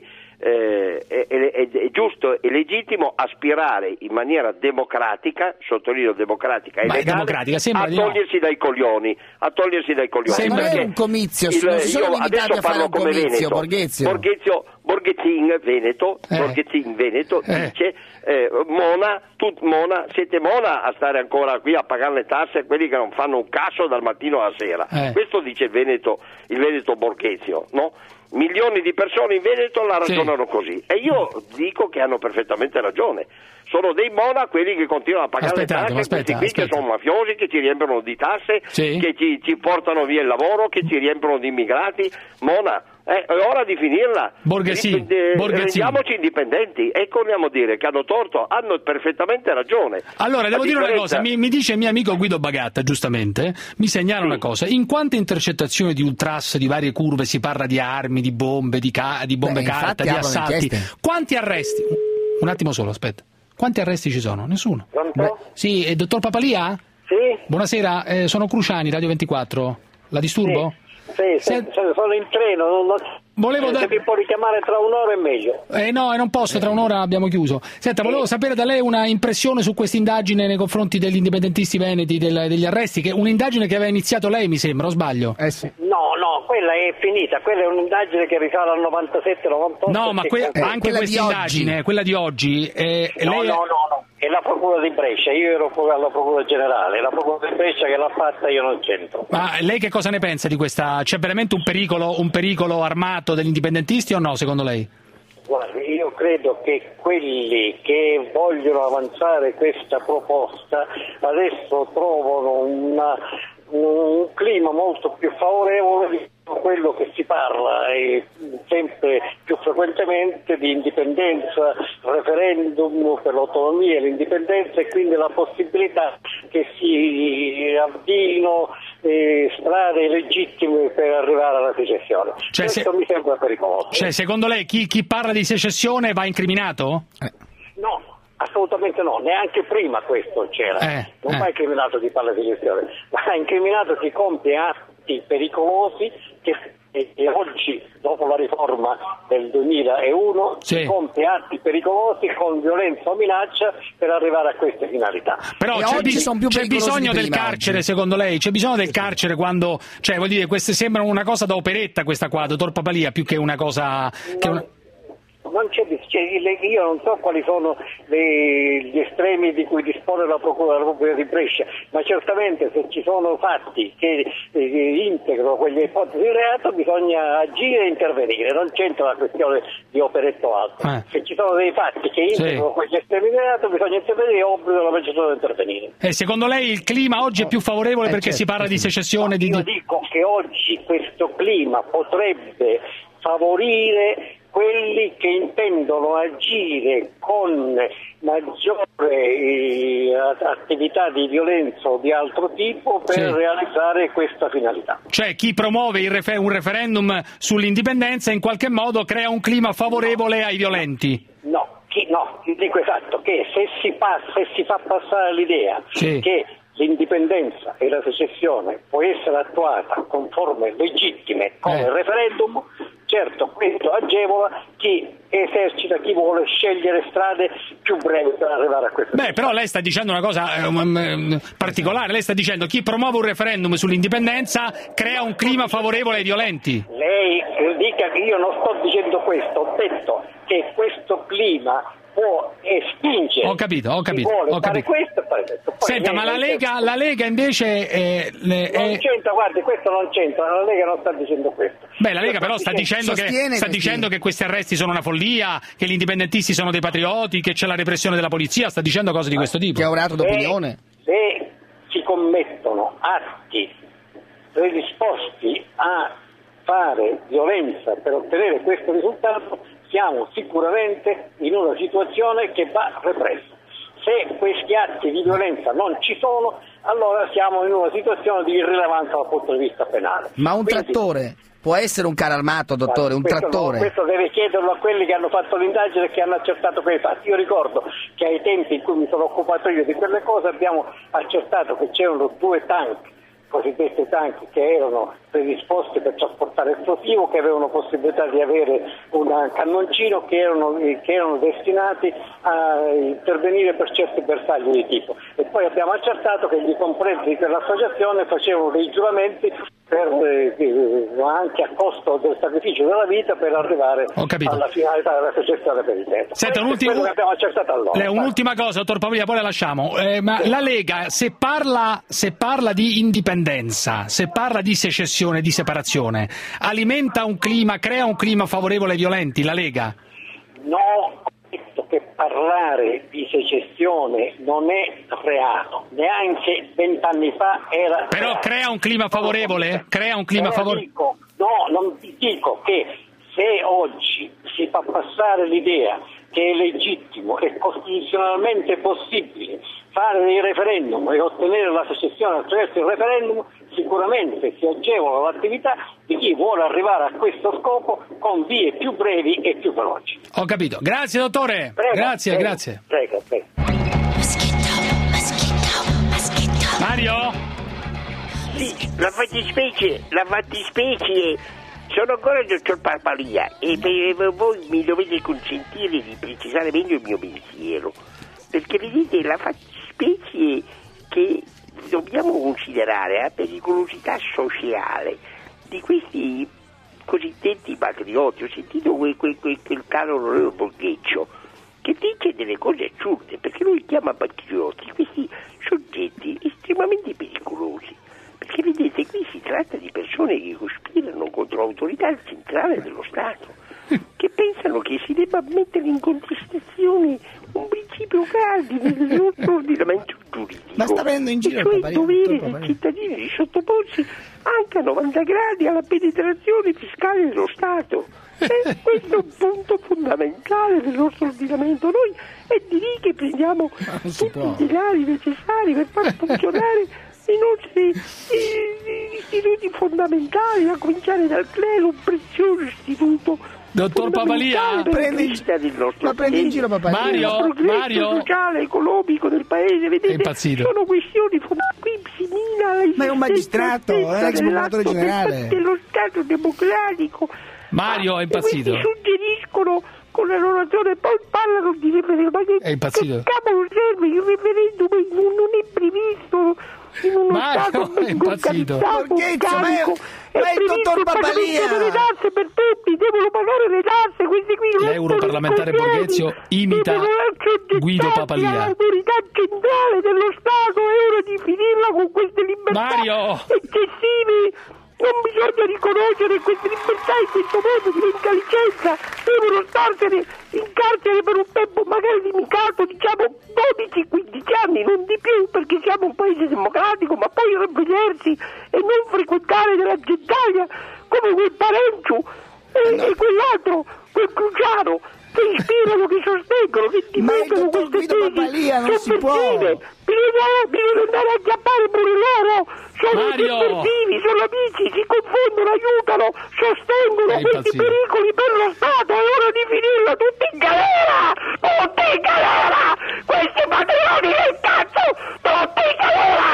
è giusto e legittimo aspirare in maniera democratica, sottolineo democratica e legale, a togliersi dai coglioni. Sembra un comizio, non si sono limitati a fare un comizio, Borghezzin Veneto dice Mona, siete Mona a stare ancora qui a pagare le tasse a quelli che non fanno un cazzo dal mattino alla sera. Questo dice il Veneto Borghezio, no? Milioni di persone in Veneto la ragionano così, e io dico che hanno perfettamente ragione. sono dei Mona quelli che continuano a pagare le tasse, questi qui che sono mafiosi, che ci riempiono di tasse, che ci portano via il lavoro, che ci riempiono di immigrati. Mona, è ora di finirla. Borghesi. Rendiamoci indipendenti e torniamo a dire che hanno torto, hanno perfettamente ragione. Allora, devo dire una cosa, mi dice il mio amico Guido Bagatta, giustamente, mi segnala una cosa: in quante intercettazioni di ultras, di varie curve si parla di armi, di bombe, di bombe carta, di assalti? Quanti arresti? Un attimo solo, aspetta. Quanti arresti ci sono? Nessuno. Sì, dottor Papalia? Sì. Buonasera, sono Cruciani, Radio 24. La disturbo? Sì, sono in treno, se mi può richiamare tra un'ora è meglio. No, non posso, tra un'ora abbiamo chiuso. Senta, volevo sapere da lei una impressione su questa indagine nei confronti degli indipendentisti veneti, degli arresti, che un'indagine che aveva iniziato lei, mi sembra, o sbaglio? Sì. No, quella è finita, quella è un'indagine che risale al 97-98. No, ma anche questa indagine, quella di oggi... No, è la procura di Brescia, io ero alla procura generale, la procura di Brescia che l'ha fatta io non c'entro. Ma lei che cosa ne pensa di questa? C'è veramente un pericolo armato degli indipendentisti o no, secondo lei? Guardi, io credo che quelli che vogliono avanzare questa proposta adesso trovano un clima molto più favorevole di quello che si parla sempre più frequentemente di indipendenza, referendum per l'autonomia e l'indipendenza, e quindi la possibilità che si avviino strade legittime per arrivare alla secessione. Questo mi sembra pericoloso. Secondo lei chi parla di secessione va incriminato? No, assolutamente no, neanche prima questo c'era. Non va incriminato chi parla di secessione, va incriminato chi compie atti pericolosi e oggi, dopo la riforma del 2001, si compie atti pericolosi con violenza o minaccia per arrivare a queste finalità. Però c'è bisogno del carcere, secondo lei? C'è bisogno del carcere quando... Cioè, vuol dire, queste sembrano una cosa da operetta, questa qua, dottor Papalia, più che una cosa... Non c'è, io non so quali sono gli estremi di cui dispone la Procura della Repubblica di Brescia, ma certamente se ci sono fatti che integrano quelle ipotesi di reato bisogna agire e intervenire, non c'entra la questione di operetto o altro. Se ci sono dei fatti che integrano quegli estremi di reato bisogna intervenire e obbligo la magistratura di intervenire. E secondo lei il clima oggi è più favorevole perché si parla di secessione? Io dico che oggi questo clima potrebbe favorire quelli che intendono agire con maggiore attività di violenza o di altro tipo per realizzare questa finalità. Cioè chi promuove un referendum sull'indipendenza in qualche modo crea un clima favorevole ai violenti? No, dico esatto, che se si fa passare l'idea che l'indipendenza e la secessione può essere attuata con forme legittime come il referendum, certo questo agevola chi esercita, chi vuole scegliere strade più brevi per arrivare a questo. Però lei sta dicendo una cosa particolare, lei sta dicendo chi promuove un referendum sull'indipendenza crea un clima favorevole ai violenti. Lei dica che io non sto dicendo questo, ho detto che questo clima può spingere. Ho capito. Questo, senta, ma la Lega invece non c'entra, guardi, questo non c'entra, la Lega non sta dicendo questo. La Lega però sta dicendo che questi arresti sono una follia, che gli indipendentisti sono dei patrioti, che c'è la repressione della polizia, sta dicendo cose di questo tipo. Che è un reato d'opinione. Se si commettono atti predisposti a fare violenza per ottenere questo risultato, siamo sicuramente in una situazione che va repressa. Se questi atti di violenza non ci sono, allora siamo in una situazione di irrilevanza dal punto di vista penale. Ma trattore può essere un carro armato, dottore, un trattore? Questo deve chiederlo a quelli che hanno fatto l'indagine e che hanno accertato quei fatti. Io ricordo che ai tempi in cui mi sono occupato io di quelle cose abbiamo accertato che c'erano 2 tank, cosiddetti tank, che erano predisposti per trasportare esplosivo, che avevano possibilità di avere un cannoncino, che erano destinati a intervenire per certi bersagli di tipo. E poi abbiamo accertato che gli compresi di quell'associazione facevano dei giuramenti anche a costo del sacrificio della vita per arrivare alla finalità della secessione per il tempo. Senta, abbiamo accertato allora. Un'ultima cosa, dottor Pavlia, poi la lasciamo. Ma la Lega, se parla di indipendenza, se parla di secessione, di separazione, alimenta un clima, crea un clima favorevole ai violenti, la Lega? No, ho detto che parlare di secessione non è reato, neanche 20 anni fa era però reato. Crea un clima favorevole? Crea un clima favorevole? Non ti dico che se oggi si fa passare l'idea che è legittimo e costituzionalmente possibile fare dei referendum e ottenere la secessione attraverso il referendum, sicuramente si agevola l'attività di chi vuole arrivare a questo scopo con vie più brevi e più veloci. Ho capito. Grazie dottore. Prego, grazie. Prego. Mario? Sì, la fattispecie. Sono ancora il dottor Papalia e voi mi dovete consentire di precisare meglio il mio pensiero, perché vedete la fattispecie che dobbiamo considerare la pericolosità sociale di questi cosiddetti patrioti. Ho sentito quel caro onorevole Borgheccio che dice delle cose assurde, perché lui chiama patrioti questi soggetti estremamente pericolosi. Perché vedete, qui si tratta di persone che cospirano contro l'autorità centrale dello Stato, che pensano che si debba mettere in contestazione un principio cardine del nostro ordinamento giuridico. Ma sta prendendo in giro, cioè il dovere del cittadino di sottoporsi anche a 90 gradi alla penetrazione fiscale dello Stato. E questo è un punto fondamentale del nostro ordinamento. Noi è di lì che prendiamo tutti i denari necessari per far funzionare i nostri istituti fondamentali, a cominciare dal CLERO, un prezioso istituto. Dottor Papalia, prendi in giro Papalia. Mario sociale, economico del paese, vedete, è impazzito. Sono questioni qui si mina ma è un magistrato, è l'ex procuratore generale dello Stato democratico. Mario è impazzito. Questi suggeriscono con la loro azione, poi parlano di referendum. È impazzito. Che cavolo serve? Il referendum non è previsto in uno Stato è impazzito. Ma è il dottor Papalia. Le tasse per tutti, devono pagare le tasse. Questi qui l'europarlamentare Borghezio imita Guido Papalia. L'autorità centrale dello Stato è ora di finirla con queste libertà eccessive. Non bisogna riconoscere queste libertà in questo modo di intelligenza, devono starsene in carcere per un tempo magari limitato, diciamo 12-15 anni, non di più, perché siamo un paese democratico, ma poi rivedersi e non frequentare della gentaglia come quel Parencio e quell'altro, quel Cruciano, che ispirano, che sostengono, che difendono queste tesi sovversive. Bisogna andare a chiappare pure loro, sono sovversivi, sono amici, si confondono, aiutano, sostengono questi pericoli per lo Stato. È ora di finirla tutti in galera, tutti in galera, questi patrioti del cazzo, tutti in galera.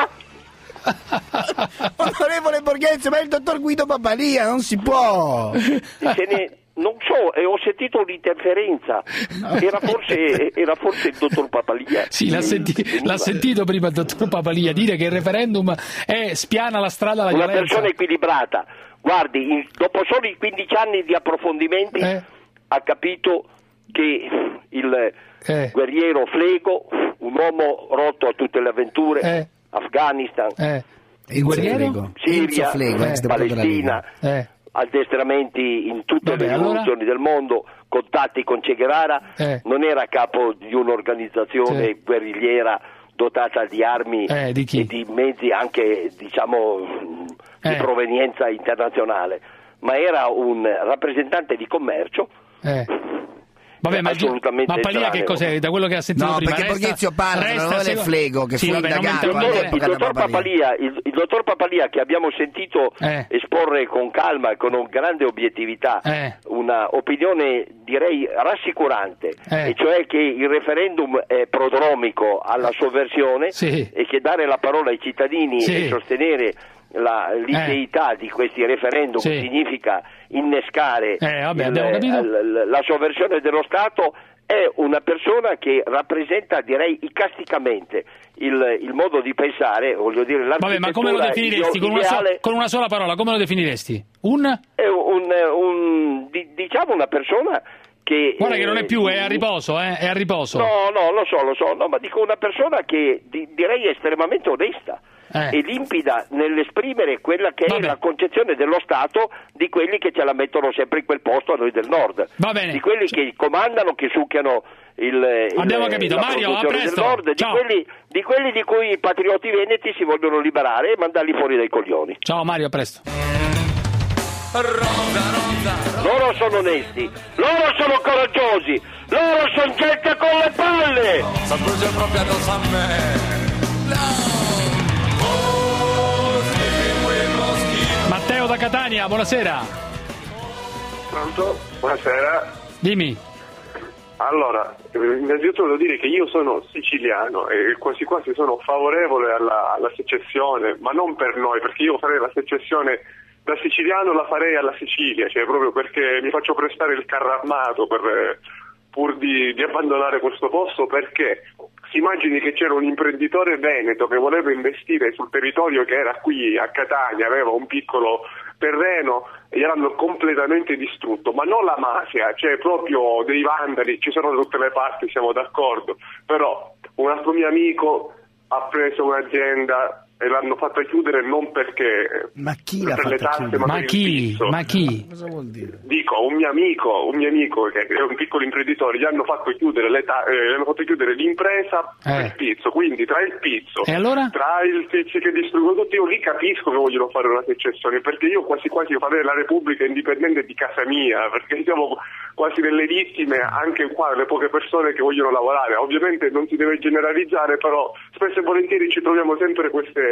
Onorevole Borghezio, ma è il dottor Guido Papalia, non si può. Non so, ho sentito un'interferenza. Era forse il dottor Papalia. Sì, l'ha sentito prima il dottor Papalia dire che il referendum spiana la strada alla violenza. Una persona equilibrata. Guardi, dopo soli 15 anni di approfondimenti ha capito che il guerriero Flego, un uomo rotto a tutte le avventure, Afghanistan, il guerriero Siria, Palestina, addestramenti in tutte le rivoluzioni del mondo, contatti con Che Guevara, non era a capo di un'organizzazione guerrigliera dotata di armi e di mezzi anche, diciamo, di provenienza internazionale, ma era un rappresentante di commercio. Vabbè, ma Papalia che cos'è? Da quello che ha sentito prima, perché Borghezio parla, non è Flego che fu indagato. Il dottor Papalia che abbiamo sentito esporre con calma e con grande obiettività una opinione direi rassicurante, e cioè che il referendum è prodromico alla sovversione e che dare la parola ai cittadini e sostenere l'ideità di questi referendum significa innescare la sovversione dello Stato. È una persona che rappresenta, direi, icasticamente il modo di pensare, voglio dire, l'architettura. Vabbè, ma come lo definiresti? Con una sola parola, come lo definiresti? Diciamo una persona che... Guarda che non è più, è a riposo, è a riposo. No, lo so, no, ma dico una persona che direi estremamente onesta. e limpida nell'esprimere quella che è la concezione dello Stato di quelli che ce la mettono sempre in quel posto a noi del Nord, di quelli che comandano, che succhiano abbiamo capito. Mario, a presto. Del Nord, di quelli di cui i patrioti veneti si vogliono liberare e mandarli fuori dai coglioni. Ciao Mario, a presto. Loro sono onesti, loro sono coraggiosi, loro sono gente con le palle. S'appoggia proprio addosso a me. Matteo da Catania, buonasera. Pronto? Buonasera. Dimmi. Allora, innanzitutto devo dire che io sono siciliano e quasi quasi sono favorevole alla secessione, ma non per noi, perché io farei la secessione da siciliano, la farei alla Sicilia, cioè proprio perché mi faccio prestare il carro armato pur di abbandonare questo posto, perché si immagini che c'era un imprenditore veneto che voleva investire sul territorio che era qui a Catania, aveva un piccolo terreno e gliel'hanno completamente distrutto, ma non la mafia, cioè proprio dei vandali, ci sono da tutte le parti, siamo d'accordo, però un altro mio amico ha preso un'azienda e l'hanno fatta chiudere non perché per le tasse, ma per il pizzo. Ma chi? Cosa vuol dire? Dico, un mio amico che è un piccolo imprenditore, gli hanno fatto chiudere l'impresa per il pizzo, quindi tra il pizzo, e allora? Tra il pizzo che distruggono tutti, io lì capisco che vogliono fare una secessione, perché io quasi farei la Repubblica indipendente di casa mia, perché siamo quasi delle vittime, anche qua le poche persone che vogliono lavorare. Ovviamente non si deve generalizzare, però spesso e volentieri ci troviamo sempre queste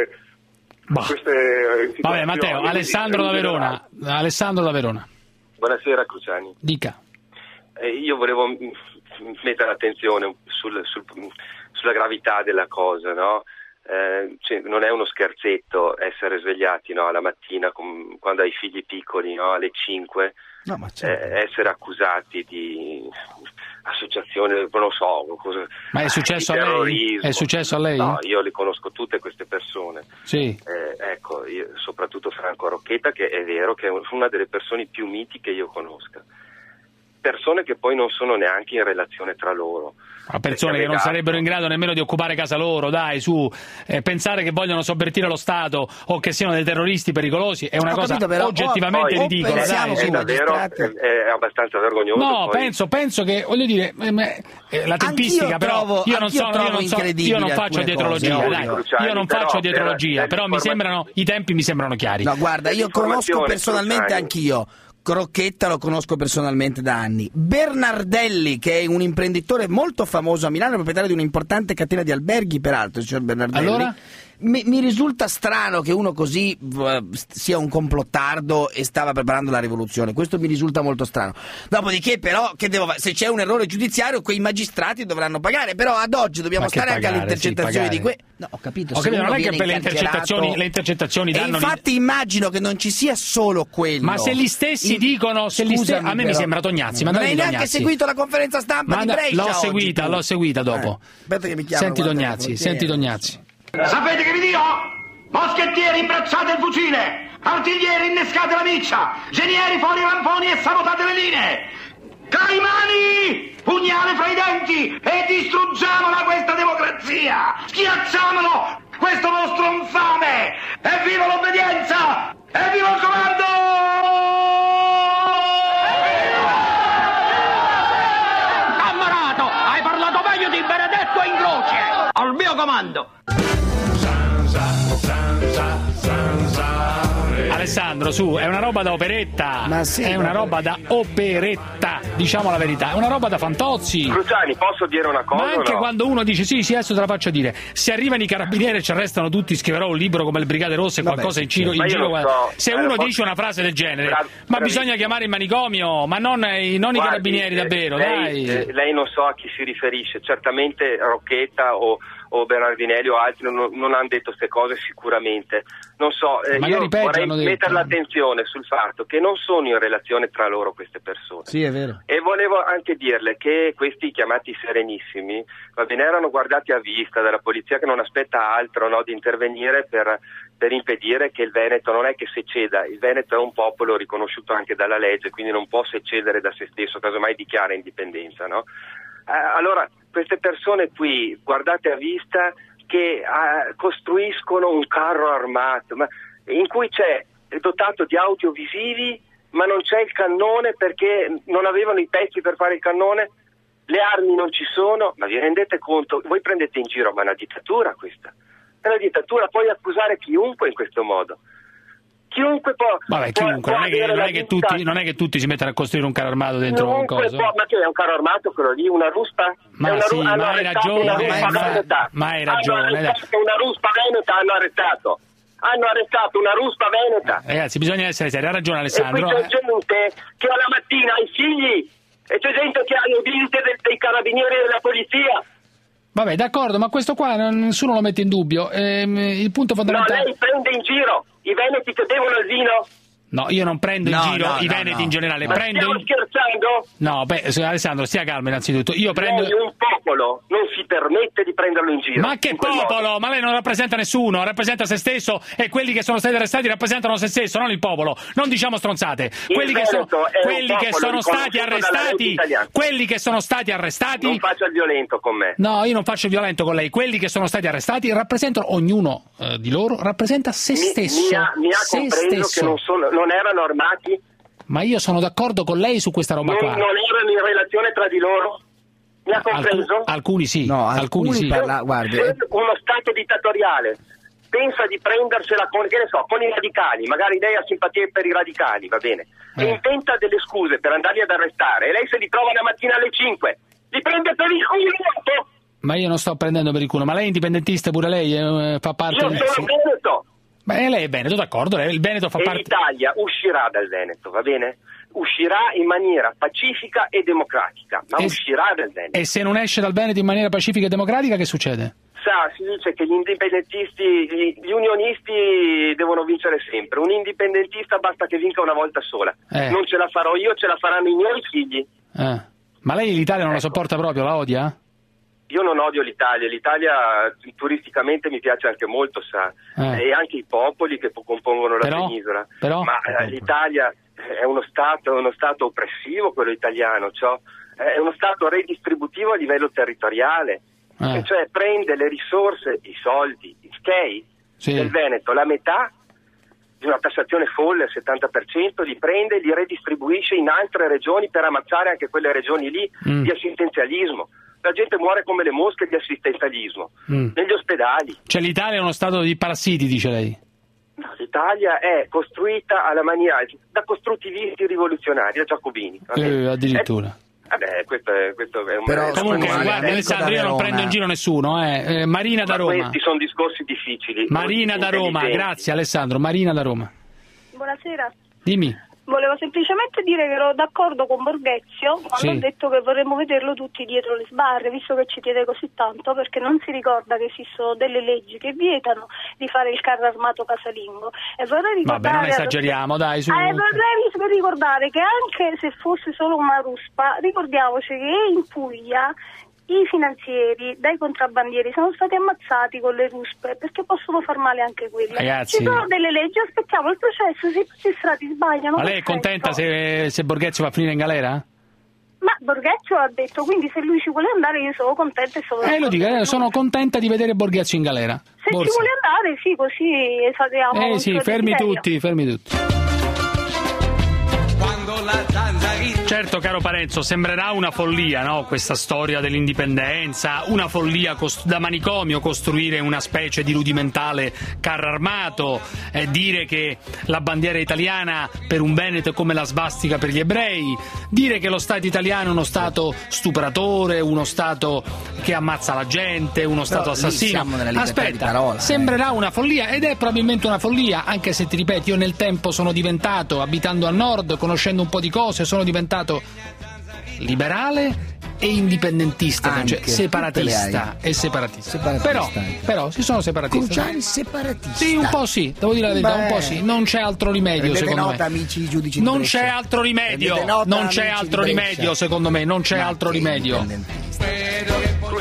Vabbè, Matteo, Alessandro da Verona. Buonasera Cruciani. Dica. Io volevo mettere attenzione sulla gravità della cosa, no? Cioè, non è uno scherzetto essere svegliati, no, alla mattina quando hai figli piccoli, no, alle 5, essere accusati di associazione, non so cosa. Ma è successo a lei? È successo a lei? No, io le conosco tutte queste persone. Sì. Ecco, soprattutto Franco Rocchetta, che è vero che è una delle persone più miti che io conosca. Persone che poi non sono neanche in relazione tra loro. Ma persone che non sarebbero in grado nemmeno di occupare casa loro, dai, su, pensare che vogliono sovvertire lo Stato o che siano dei terroristi pericolosi è una cosa oggettivamente ridicola, dai, è davvero, è abbastanza vergognoso. No, penso che, voglio dire, la tempistica, però io non faccio dietrologia, dai, io non faccio dietrologia, però i tempi mi sembrano chiari. No, guarda, io conosco personalmente anch'io Rocchetta, lo conosco personalmente da anni. Bernardelli, che è un imprenditore molto famoso a Milano, proprietario di un'importante catena di alberghi, peraltro, il signor Bernardelli. Allora? Mi risulta strano che uno così sia un complottardo e stava preparando la rivoluzione, questo mi risulta molto strano. Dopodiché però, se c'è un errore giudiziario, quei magistrati dovranno pagare, però ad oggi dobbiamo stare anche alle intercettazioni di no, ho capito, non è che per le intercettazioni danno. E infatti immagino che non ci sia solo quello. Ma se gli stessi dicono, a me mi sembra Tognazzi, ma non hai neanche seguito la conferenza stampa di Brescia? L'ho seguita dopo. Aspetta che mi chiamo. Senti Tognazzi. Sapete che vi dico? Moschettieri, imbracciate il fucile! Artiglieri, innescate la miccia! Genieri, fuori i ramponi e sabotate le linee! Caimani! Pugnale fra i denti e distruggiamola questa democrazia! Schiacciamolo! Questo mostro infame! Evviva l'obbedienza! Evviva il comando! Ammarato! Hai parlato meglio di Benedetto in croce! Al mio comando! Alessandro, su, è una roba da operetta. Ma sì, è una roba da operetta, diciamo la verità, è una roba da Fantozzi. Cruciani, posso dire una cosa? Ma anche quando uno dice sì, adesso te la faccio dire. Se arrivano i carabinieri e ci arrestano tutti, scriverò un libro come le Brigate Rosse e qualcosa in giro. Se uno dice una frase del genere, ma bisogna chiamare il manicomio, ma non i carabinieri davvero, dai. Lei non so a chi si riferisce, certamente Rocchetta o Bernardinelli o altri non hanno detto queste cose sicuramente. Non so, io vorrei mettere l'attenzione sul fatto che non sono in relazione tra loro queste persone. Sì, è vero. E volevo anche dirle che questi chiamati serenissimi, va bene, erano guardati a vista dalla polizia che non aspetta altro, no, di intervenire per impedire che il Veneto non è che seceda, il Veneto è un popolo riconosciuto anche dalla legge, quindi non può secedere da se stesso, casomai dichiara indipendenza, no? Allora, queste persone qui, guardate a vista, che costruiscono un carro armato, in cui è dotato di audiovisivi, ma non c'è il cannone perché non avevano i pezzi per fare il cannone, le armi non ci sono, ma vi rendete conto? Voi prendete in giro, ma è una dittatura questa, è una dittatura, puoi accusare chiunque in questo modo. Chiunque può. Vabbè, chiunque, non è che tutti si mettono a costruire un carro armato dentro un coso. Ma che è un carro armato quello lì? Una ruspa? Ma sì, ma hai ragione. Ma hai ragione. Una ruspa veneta hanno arrestato. Hanno arrestato una ruspa veneta. Ragazzi, bisogna essere seri, ha ragione Alessandro. E qui c'è gente che alla mattina ha i figli, e c'è gente che ha le visite dei carabinieri e della polizia. Vabbè, d'accordo, ma questo qua nessuno lo mette in dubbio. Il punto fondamentale. No, lei prende in giro i veneti che bevono il vino. No, io non prendo in giro i veneti in generale. Ma stiamo scherzando? No, Alessandro, stia calmo innanzitutto. Io prendo... Lei, un popolo non si permette di prenderlo in giro. Ma che popolo? Ma lei non rappresenta nessuno, rappresenta se stesso, e quelli che sono stati arrestati rappresentano se stesso, non il popolo. Non diciamo stronzate. Quelli che sono stati arrestati... Non faccia il violento con me. No, io non faccio il violento con lei. Quelli che sono stati arrestati rappresentano, ognuno di loro rappresenta se stesso. Mi ha compreso che non erano armati? Ma io sono d'accordo con lei su questa roba qua. Non erano in relazione tra di loro? Mi ha compreso? Alcuni sì. No, alcuni sì. Guardi, se uno Stato dittatoriale pensa di prendersela con i radicali, magari lei ha simpatia per i radicali, va bene, e inventa delle scuse per andarli ad arrestare, e lei se li trova la mattina alle 5, li prende per il culo. Ma io non sto prendendo per il culo, ma lei è indipendentista pure lei? Fa parte Io sono veneto. Beh, lei è Veneto, d'accordo, il Veneto fa parte... l'Italia uscirà dal Veneto, va bene? Uscirà in maniera pacifica e democratica, ma uscirà dal Veneto. E se non esce dal Veneto in maniera pacifica e democratica, che succede? Si dice che gli indipendentisti, gli unionisti devono vincere sempre. Un indipendentista basta che vinca una volta sola. Non ce la farò io, ce la faranno i miei figli. Ma lei l'Italia non la sopporta proprio, la odia? Io non odio l'Italia turisticamente mi piace anche molto, e anche i popoli che compongono la penisola. Ma l'Italia è uno stato oppressivo, quello italiano, è uno stato redistributivo a livello territoriale, cioè prende le risorse, i soldi, i SCEI del Veneto, la metà di una tassazione folle al 70%, li prende e li redistribuisce in altre regioni per ammazzare anche quelle regioni lì di assistenzialismo. La gente muore come le mosche di assistenzialismo negli ospedali. Cioè l'Italia è uno stato di parassiti, dice lei? No, l'Italia è costruita alla maniera da costruttivisti rivoluzionari, da giacobini. Addirittura. Questo è un... Però comunque, guarda Alessandro, io non prendo in giro nessuno. Marina da Roma. Questi sono discorsi difficili. Marina da Roma, grazie Alessandro. Marina da Roma. Buonasera. Dimmi. Volevo semplicemente dire che ero d'accordo con Borghezio quando ha detto che vorremmo vederlo tutti dietro le sbarre, visto che ci tiene così tanto, perché non si ricorda che esistono delle leggi che vietano di fare il carro armato casalingo. E vorrei ricordare... Vabbè, non esageriamo, dai, su... vorrei ricordare che anche se fosse solo una ruspa, ricordiamoci che in Puglia i finanzieri dai contrabbandieri sono stati ammazzati con le ruspe, perché possono far male anche quelli. Ragazzi, ci sono delle leggi, aspettiamo il processo, se i magistrati sbagliano. Ma lei è contenta se Borghezio va a finire in galera? Ma Borghezio ha detto, quindi se lui ci vuole andare io sono contenta e lo dico, sono contenta di vedere Borghezio in galera. Se ci vuole andare, sì, così esageriamo. Sì, fermi tutti. Certo, caro Parenzo, sembrerà una follia, no? Questa storia dell'indipendenza, una follia da manicomio costruire una specie di rudimentale carro armato, dire che la bandiera italiana per un Veneto è come la svastica per gli ebrei, dire che lo Stato italiano è uno Stato stupratore, uno Stato che ammazza la gente, uno Stato assassino. Aspetta, sembrerà una follia, ed è probabilmente una follia, anche se ti ripeto, io nel tempo sono diventato, abitando al nord, conoscendo un po' di cose, sono diventato liberale e indipendentista, cioè separatista e separatista. Però si sono separatisti. Cruciani separatista. Sì, un po' sì, devo dire la verità, un po' sì. Non c'è altro rimedio, secondo me. Amici giudici non c'è altro rimedio. Non c'è altro rimedio, secondo me, non c'è altro rimedio.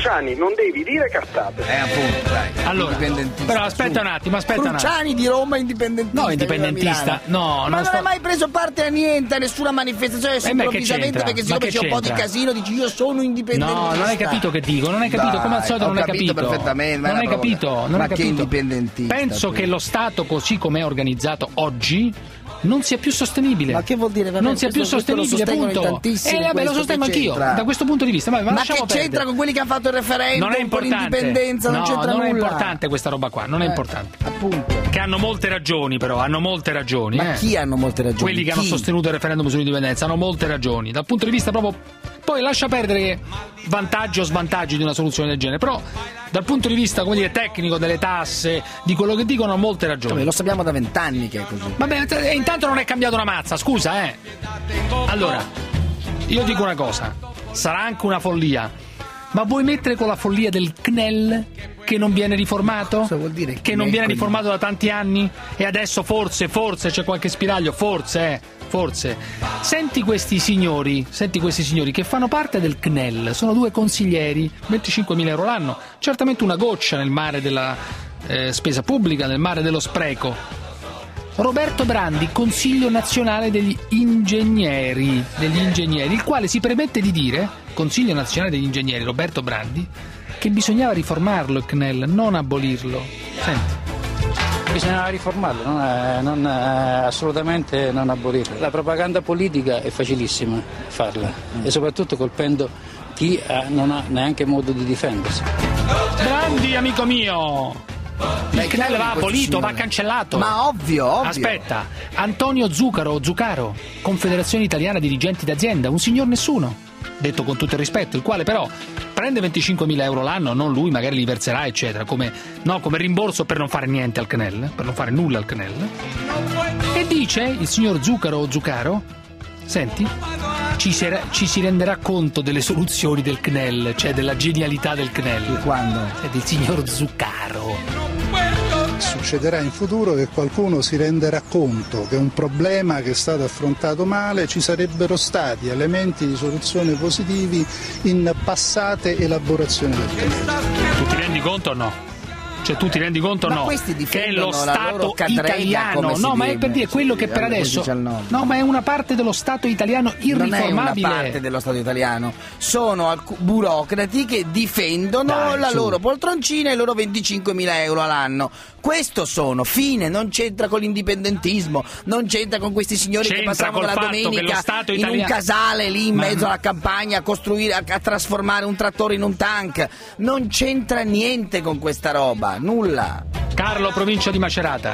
Cruciani, non devi dire cazzate. Appunto, dai. Allora, però aspetta un attimo, Cruciani di Roma indipendentista. No, indipendentista. No, ma non hai mai preso parte a niente, a nessuna manifestazione, improvvisamente, perché siccome c'è un po' di casino dici io sono indipendentista. No, non hai capito che dico, non hai capito, come al solito non hai capito. Perfettamente. Non hai capito, non hai capito. Che indipendentista. Penso che lo Stato così come è organizzato oggi non sia più sostenibile. Ma che vuol dire? Non sia più sostenibile, appunto. Vabbè, lo sostengo anch'io, da questo punto di vista. Ma che c'entra con quelli che hanno fatto il referendum, con l'indipendenza? Non c'entra nulla. Non è importante questa roba qua, non è importante. Appunto. Che hanno molte ragioni, però, hanno molte ragioni. Ma chi hanno molte ragioni? Quelli che hanno sostenuto il referendum sull'indipendenza hanno molte ragioni. Dal punto di vista proprio... Poi lascia perdere vantaggi o svantaggi di una soluzione del genere, però dal punto di vista, come dire, tecnico, delle tasse, di quello che dicono, hanno molte ragioni. Vabbè, lo sappiamo da 20 anni che è così. Vabbè, intanto non è cambiato una mazza, scusa, Allora, io dico una cosa, sarà anche una follia, ma vuoi mettere con la follia del CNEL che non viene riformato? Cosa vuol dire? Che non viene riformato da tanti anni e adesso forse c'è qualche spiraglio, forse. Senti questi signori che fanno parte del CNEL, sono 2 consiglieri, 25.000 euro l'anno, certamente una goccia nel mare della spesa pubblica, nel mare dello spreco. Roberto Brandi, Consiglio Nazionale degli Ingegneri, il quale si permette di dire, Consiglio Nazionale degli Ingegneri, Roberto Brandi, che bisognava riformarlo il CNEL, non abolirlo. Senti. Bisognava riformarlo, assolutamente non abolirlo. La propaganda politica è facilissima farla e soprattutto colpendo chi non ha neanche modo di difendersi. Brandi, amico mio! Il CNEL va abolito, va cancellato. Ma ovvio. Aspetta, Antonio Zuccaro, Confederazione Italiana Dirigenti d'Azienda, un signor nessuno, detto con tutto il rispetto, il quale però prende 25.000 euro l'anno, non lui, magari li verserà, eccetera, come rimborso per non fare niente al CNEL, per non fare nulla al CNEL. E dice il signor Zuccaro, senti, ci si renderà conto delle soluzioni del CNEL, cioè della genialità del CNEL. Quando? Del signor Zuccaro. Succederà in futuro che qualcuno si renderà conto che un problema che è stato affrontato male, ci sarebbero stati elementi di soluzione positivi in passate elaborazioni del CNEL. Tu ti rendi conto o no? Cioè tu ti rendi conto o no? Che è lo Stato italiano, no, ma è per dire quello che per adesso, no, ma è una parte dello Stato italiano irriformabile. Non è una parte dello Stato italiano, sono burocrati che difendono la loro poltroncina e i loro 25.000 euro all'anno. Questo sono, fine, non c'entra con l'indipendentismo, non c'entra con questi signori che passavano la domenica in un casale lì in mezzo alla campagna a costruire, a trasformare un trattore in un tank. Non c'entra niente con questa roba, nulla. Carlo, provincia di Macerata.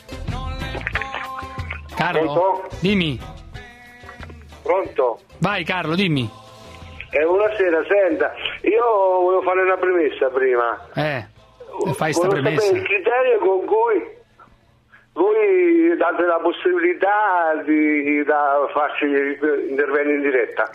Carlo, pronto? Dimmi. Pronto? Vai Carlo, dimmi. Buonasera, senta, io volevo fare una premessa prima. Fai sta premessa. Sapere il criterio con cui voi date la possibilità di farci interventi in diretta.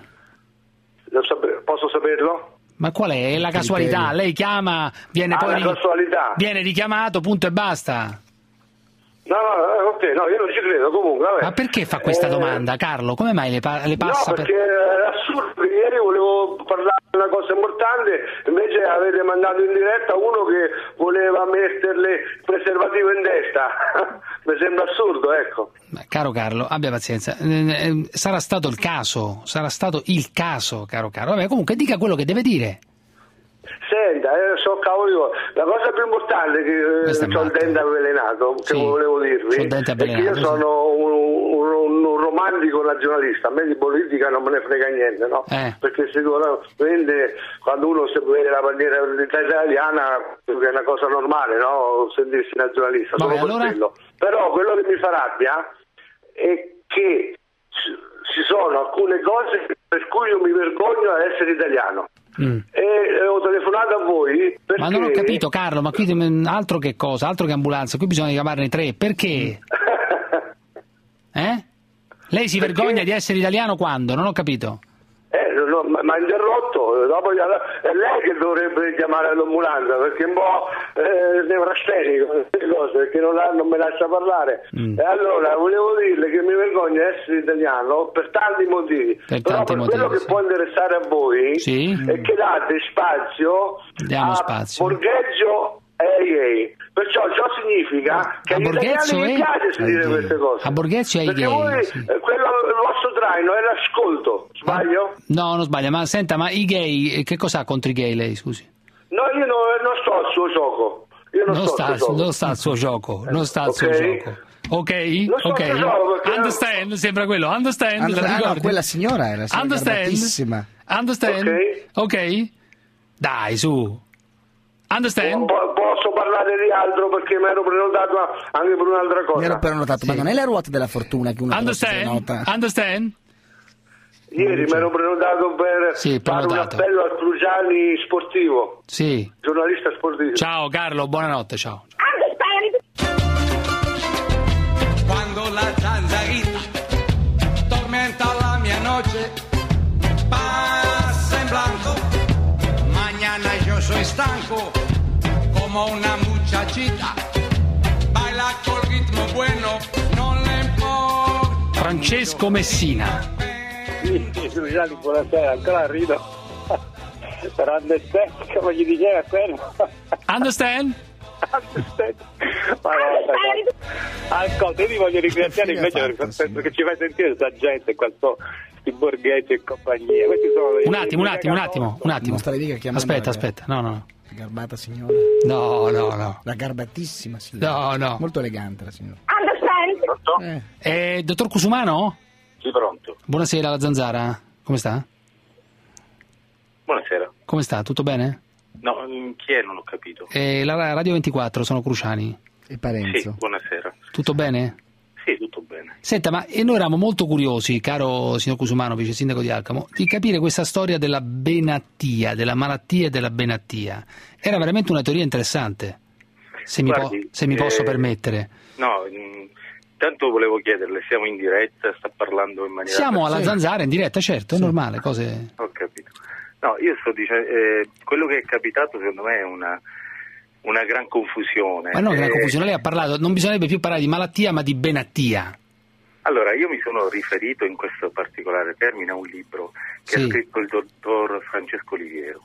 Posso saperlo? Ma qual è? È la casualità, lei chiama, viene viene richiamato, punto e basta. No, ok, no, io non ci credo comunque. Vabbè. Ma perché fa questa domanda, Carlo? Come mai le passa? No, perché è assurdo. Ieri volevo parlare di una cosa importante, invece avete mandato in diretta uno che voleva metterle il preservativo in testa. Mi sembra assurdo, ecco. Caro Carlo, abbia pazienza. Sarà stato il caso, caro Carlo. Vabbè, comunque dica quello che deve dire. Senta, so cavolo, la cosa più importante è che ho il dente avvelenato, che volevo dirvi, è che io sono un romantico nazionalista, a me di politica non me ne frega niente, no? Perché sicuramente quando uno si vede la bandiera italiana è una cosa normale, no? Sentirsi nazionalista, solo per quello. Però quello che mi fa rabbia è che ci sono alcune cose per cui io mi vergogno ad essere italiano. E ho telefonato a voi perché... Ma non ho capito Carlo, ma qui altro che cosa, altro che ambulanza, qui bisogna chiamarne 3, perché? Lei si vergogna di essere italiano quando? Non ho capito. No, ha interrotto, dopo è lei che dovrebbe chiamare l'ambulanza perché è un po' nevrastenico queste cose, perché non mi lascia parlare. E allora volevo dirle che mi vergogno di essere italiano per tanti motivi, però per quello che può interessare a voi è che date spazio Borgheggio e perciò ciò significa che agli italiani mi piace dire queste cose. A Borghezio è perché voi, quello il vostro traino è l'ascolto, sbaglio? No, non sbaglia, ma senta, ma i gay, che cosa ha contro i gay lei, scusi? No, io non sto al suo gioco. Non sta al suo gioco, non sta al suo gioco. Ok? Understand, sembra quello. Understand, no, quella signora era garbatissima. Understand? Ok? Dai, su. Understand? Posso parlare di altro perché mi ero prenotato anche per un'altra cosa. Mi ero prenotato, ma non è la ruota della fortuna che uno nota. Understand? Ieri mi ero prenotato per fare un appello al Cruciani sportivo. Sì. Giornalista sportivo. Ciao Carlo, buonanotte, ciao. Quando la zanzarita tormenta la mia noche, pasa en blanco. Mañana yo soy stanco, como una muchachita. Baila col ritmo bueno, non le importa. Francesco Messina. Sì, Luciani, buonasera, ancora rido. Per understand, come gli diceva quello. Understand? Ascolta, io ti voglio ringraziare invece perché ci fai sentire questa gente qua, sti Borghetti e compagnia. Questi sono un attimo. Aspetta, no. La garbata signora. No. La garbatissima signora. No. Molto elegante la signora. Dottor Cusumano? Sì, pronto. Buonasera, la Zanzara. Come sta? Buonasera. Come sta? Tutto bene? No, chi è? Non ho capito. La Radio 24, sono Cruciani. E Parenzo. Sì, buonasera. Tutto bene? Sì, tutto bene. Senta, ma noi eravamo molto curiosi, caro signor Cusumano, vice sindaco di Alcamo, di capire questa storia della benattia, della malattia e della benattia. Era veramente una teoria interessante, se mi posso permettere. No, intanto volevo chiederle, siamo in diretta, sta parlando in maniera... Siamo alla Zanzara in diretta, certo, è normale, cose... Ho capito. No, io sto dicendo, quello che è capitato secondo me è una gran confusione. Ma no, gran confusione, lei ha parlato, non bisognerebbe più parlare di malattia ma di benattia. Allora, io mi sono riferito in questo particolare termine a un libro che ha scritto il dottor Francesco Oliviero.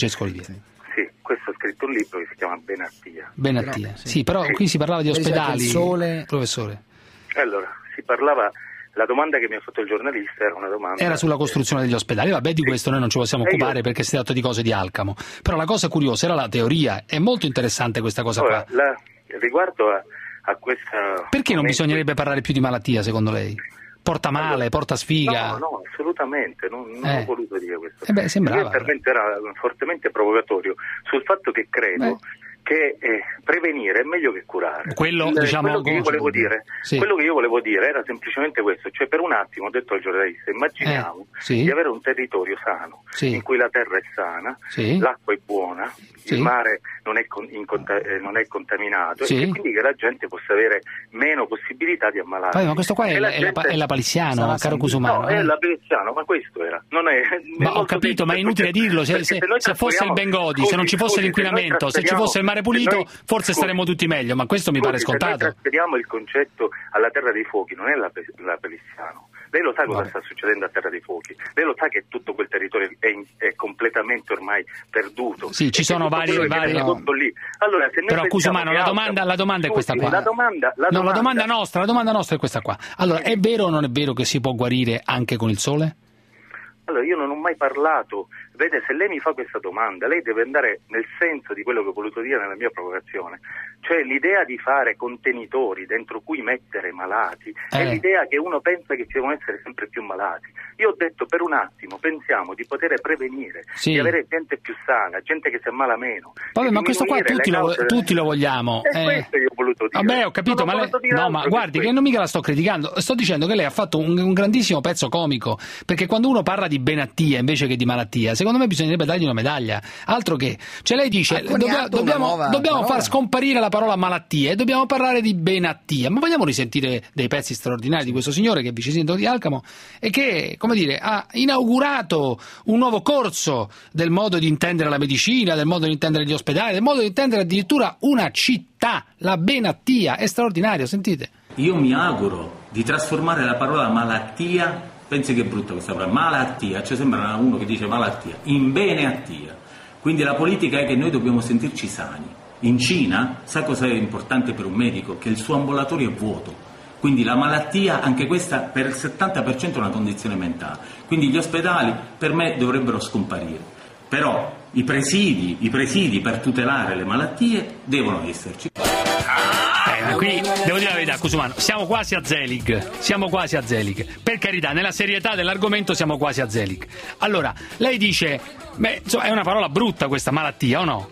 Sì, questo ha scritto un libro che si chiama Benattia. Però qui si parlava di ospedali, professore. Allora, si parlava... La domanda che mi ha fatto il giornalista era una domanda... Era sulla costruzione degli ospedali, vabbè, di questo noi non ci possiamo occupare perché si tratta di cose di Alcamo. Però la cosa curiosa era la teoria, è molto interessante questa cosa qua. Riguardo a questa... Perché non bisognerebbe parlare più di malattia, secondo lei? Porta male, porta sfiga? No, assolutamente, non ho voluto dire questo. Sembrava. Il mio intervento era fortemente provocatorio sul fatto che credo... che prevenire è meglio che curare. Quello che io volevo dire era semplicemente questo, cioè per un attimo ho detto al giornalista, immaginiamo di avere un territorio sano, in cui la terra è sana, l'acqua è buona, il mare non è contaminato e quindi che la gente possa avere meno possibilità di ammalarsi. Ma questo qua è la Palissiano, caro Cusumano. No, è la Palissiano, ma questo era. Ma ho capito, ma è inutile dirlo, se fosse il Bengodi, se non ci fosse l'inquinamento, se ci fosse il mare pulito, forse staremmo tutti meglio, ma questo mi pare scontato. Se noi trasferiamo il concetto alla Terra dei Fuochi, non è la Pelissiano. Lei lo sa cosa sta succedendo a Terra dei Fuochi, lei lo sa che tutto quel territorio è completamente ormai perduto. Sì, ci sono vari... Allora, se però Cusumano, la domanda è questa qua. La domanda nostra è questa qua. Allora, è vero o non è vero che si può guarire anche con il sole? Allora, io non ho mai parlato, vede, se lei mi fa questa domanda, lei deve andare nel senso di quello che ho voluto dire nella mia provocazione, cioè l'idea di fare contenitori dentro cui mettere malati, è l'idea che uno pensa che ci devono essere sempre più malati. Io ho detto per un attimo, pensiamo di poter prevenire, di avere gente più sana, gente che si ammala meno. Vabbè, ma questo qua tutti lo vogliamo. Questo io ho voluto dire. Vabbè, ho capito, ma guardi, che non mica la sto criticando, sto dicendo che lei ha fatto un grandissimo pezzo comico, perché quando uno parla di benattia invece che di malattia, secondo me bisognerebbe dargli una medaglia. Altro che, cioè lei dice dobbiamo far scomparire la parola malattia e dobbiamo parlare di benattia. Ma vogliamo risentire dei pezzi straordinari di questo signore che è vice sindaco di Alcamo e che, come dire, ha inaugurato un nuovo corso del modo di intendere la medicina, del modo di intendere gli ospedali, del modo di intendere addirittura una città, la Benattia. È straordinario, sentite. Io mi auguro di trasformare la parola malattia, pensi che è brutta questa parola, malattia, cioè sembra uno che dice malattia, in beneattia. Quindi la politica è che noi dobbiamo sentirci sani. In Cina, sa cosa è importante per un medico? Che il suo ambulatorio è vuoto. Quindi la malattia, anche questa, per il 70% è una condizione mentale. Quindi gli ospedali, per me, dovrebbero scomparire. Però i presidi per tutelare le malattie devono esserci. Qui devo dire la verità, Cusumano, siamo quasi a Zelig. Per carità, nella serietà dell'argomento siamo quasi a Zelig. Allora, lei dice, insomma, è una parola brutta questa malattia, o no?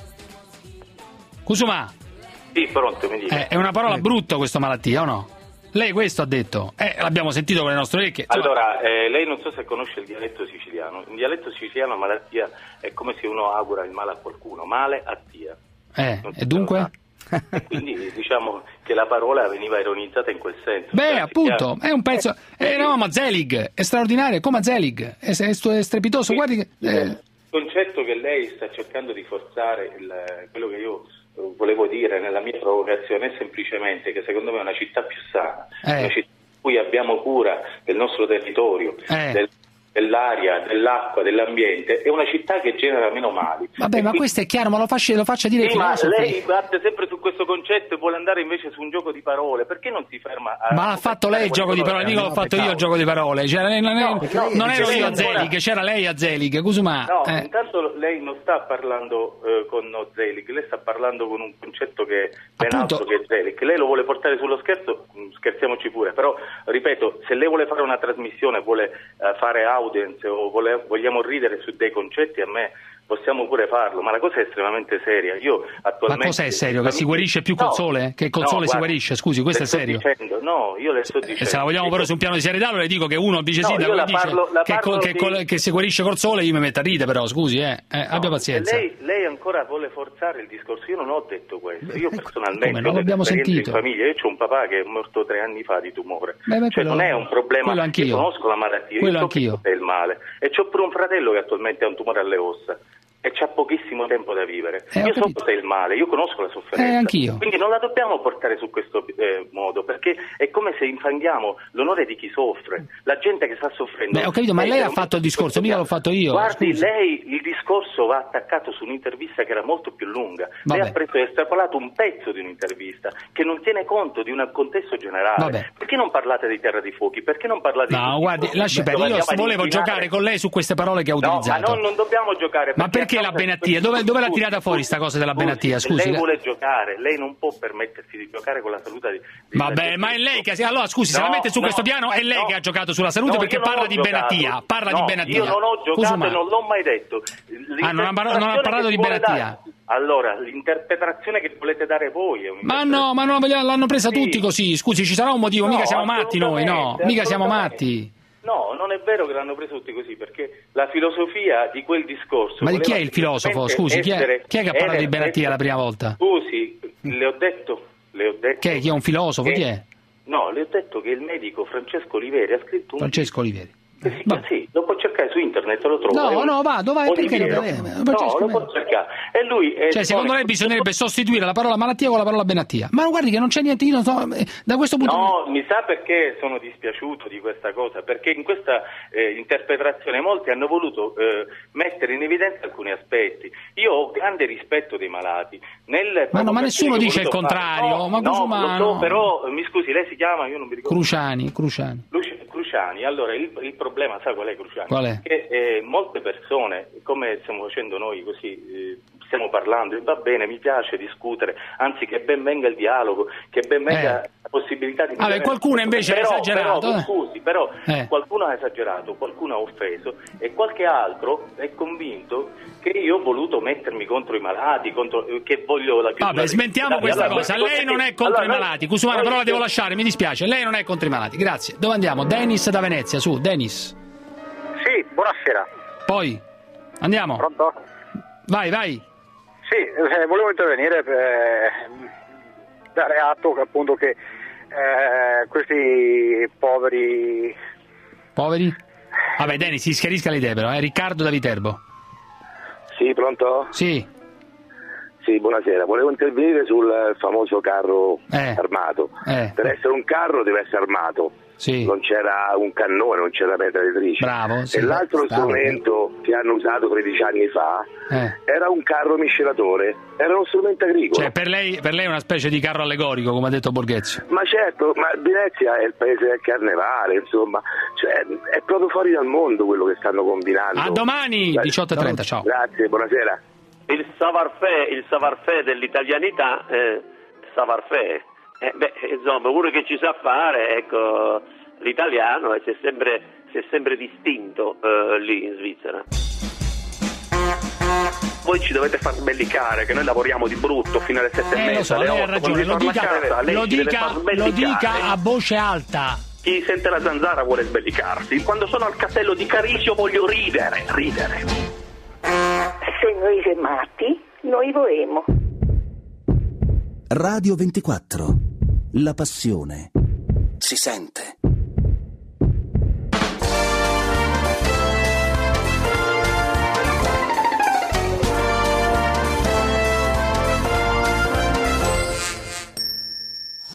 Cusumà? Sì, pronto, mi dica. È una parola brutta questa malattia, o no? Lei questo ha detto, l'abbiamo sentito con le nostre orecchie. Allora, lei non so se conosce il dialetto siciliano. In dialetto siciliano malattia è come se uno augura il male a qualcuno, male a tia. E dunque? E quindi diciamo che la parola veniva ironizzata in quel senso. Appunto, è un pezzo. No, ma Zelig è straordinario, come Zelig, è strepitoso. Guardi che. Il concetto che lei sta cercando di forzare, quello che io volevo dire nella mia provocazione è semplicemente che secondo me è una città più sana, una città in cui abbiamo cura del nostro territorio, dell'aria, dell'acqua, dell'ambiente, è una città che genera meno mali. Vabbè, ma questo è chiaro, ma lo faccia dire i filosofi. Ma lei batte sempre su questo concetto e vuole andare invece su un gioco di parole, perché non si ferma a... Ma l'ha fatto lei il gioco di parole, mica l'ho fatto io il gioco di parole, non ero io a Zelig, c'era lei a Zelig, Cusumà. No, intanto lei non sta parlando con Zelig, lei sta parlando con un concetto che è ben altro che Zelig. Lei lo vuole portare sullo scherzo, scherziamoci pure, però ripeto, se lei vuole fare una trasmissione, vuole fare audience o vogliamo ridere su dei concetti, a me possiamo pure farlo, ma la cosa è estremamente seria. Io attualmente... Ma cos'è serio? Che si guarisce più col sole? Che col sole si guarisce? Scusi, questo è serio? Io le sto dicendo. Se la vogliamo però su un piano di serietà, le dico che uno vice sindaco che si guarisce col sole, io mi metto a ridere, però scusi, abbia pazienza. Lei ancora vuole forzare il discorso, io non ho detto questo. Io personalmente non l'abbiamo sentito in famiglia, io ho un papà che è morto 3 anni fa di tumore, non è un problema, io conosco la malattia, io so che è il male, e c'ho pure un fratello che attualmente ha un tumore alle ossa e c'ha pochissimo tempo da vivere. Io so cos'è il male, io conosco la sofferenza, anch'io. Quindi non la dobbiamo portare su questo modo, perché è come se infanghiamo l'onore di chi soffre, la gente che sta soffrendo. Ho capito, ma lei ha fatto il discorso, mica l'ho fatto io. Guardi, lei il discorso va attaccato su un'intervista che era molto più lunga. Lei ha preso e estrapolato un pezzo di un'intervista che non tiene conto di un contesto generale. Perché non parlate di Terra dei Fuochi? Perché non parlate di... No, guardi, lasci perdere, io volevo giocare con lei su queste parole che ha utilizzato. Ma non dobbiamo giocare. Ma perché la Benattia? Dove l'ha tirata fuori sta cosa della Benattia? Scusi. Lei vuole giocare, lei non può permettersi di giocare con la salute di Vabbè, ma è lei che... Allora, scusi, se la mette su questo piano, è lei che ha giocato sulla salute perché parla di Benattia. Parla di Benattia. Io non ho giocato e non l'ho mai detto. Non ha parlato di Benattia. Allora, l'interpretazione che volete dare voi è Ma no, l'hanno presa tutti così. Scusi, ci sarà un motivo, mica siamo matti noi, no? Mica siamo matti. No, non è vero che l'hanno preso tutti così, perché la filosofia di quel discorso... Ma di chi è il filosofo? Scusi, chi è che ha parlato di Benattia la prima volta? Scusi, le ho detto... Chi è un filosofo? Chi è? No, le ho detto che il medico Francesco Oliveri ha scritto un... Francesco Oliveri. Sì, lo può cercare su internet, lo trovo. No, vai, perché lo può cercare. E lui secondo lei bisognerebbe sostituire la parola malattia con la parola Benattia. Ma guardi che non c'è niente, io non so, da questo punto di vista... No, mi sa perché sono dispiaciuto di questa cosa, perché in questa interpretazione molti hanno voluto mettere in evidenza alcuni aspetti. Io ho grande rispetto dei malati. Ma nessuno dice il contrario. Lo so, però mi scusi, lei si chiama, io non mi ricordo. Cruciani. Allora il problema, sa qual è, Cruciani? Qual è? Che molte persone, come stiamo facendo noi così, stiamo parlando, e va bene, mi piace discutere, anzi che ben venga il dialogo, che ben venga la possibilità di... qualcuno invece ha esagerato. Qualcuno ha esagerato, qualcuno ha offeso e qualche altro è convinto che io ho voluto mettermi contro i malati, che voglio la chiusura. Vabbè, smentiamo questa cosa. Lei non è contro i malati. Cusumano, però la devo lasciare, mi dispiace. Lei non è contro i malati. Grazie. Dove andiamo? Dennis da Venezia, su, Dennis. Sì, buonasera. buonasera. Poi, andiamo. Pronto? Vai. Sì, volevo intervenire per dare atto appunto che questi poveri... Poveri? Vabbè, Deni, si schiarisca le idee però, Riccardo da Viterbo. Sì, pronto? Sì. Sì, buonasera. Volevo intervenire sul famoso carro armato. Per essere un carro deve essere armato. Sì. Non c'era un cannone, non c'era petratrice. Bravo, sì. E l'altro strumento che hanno usato 13 anni fa era un carro miscelatore, era uno strumento agricolo. Cioè per lei è una specie di carro allegorico, come ha detto Borghezio. Ma certo, ma Venezia è il paese del carnevale, insomma, cioè, è proprio fuori dal mondo quello che stanno combinando. A domani, 18:30, ciao. Grazie, buonasera. Il savoir-faire dell'italianità, savoir-faire. Insomma, uno che ci sa fare, ecco, l'italiano si è sempre distinto lì in Svizzera. Voi ci dovete far sbellicare, che noi lavoriamo di brutto fino alle 7:30, lo so, alle 8. Lei ha ragione, lo dica a voce alta. Chi sente la zanzara vuole sbellicarsi. Quando sono al castello di Carisio voglio ridere. Se noi matti, noi voemo. Radio 24. La passione si sente.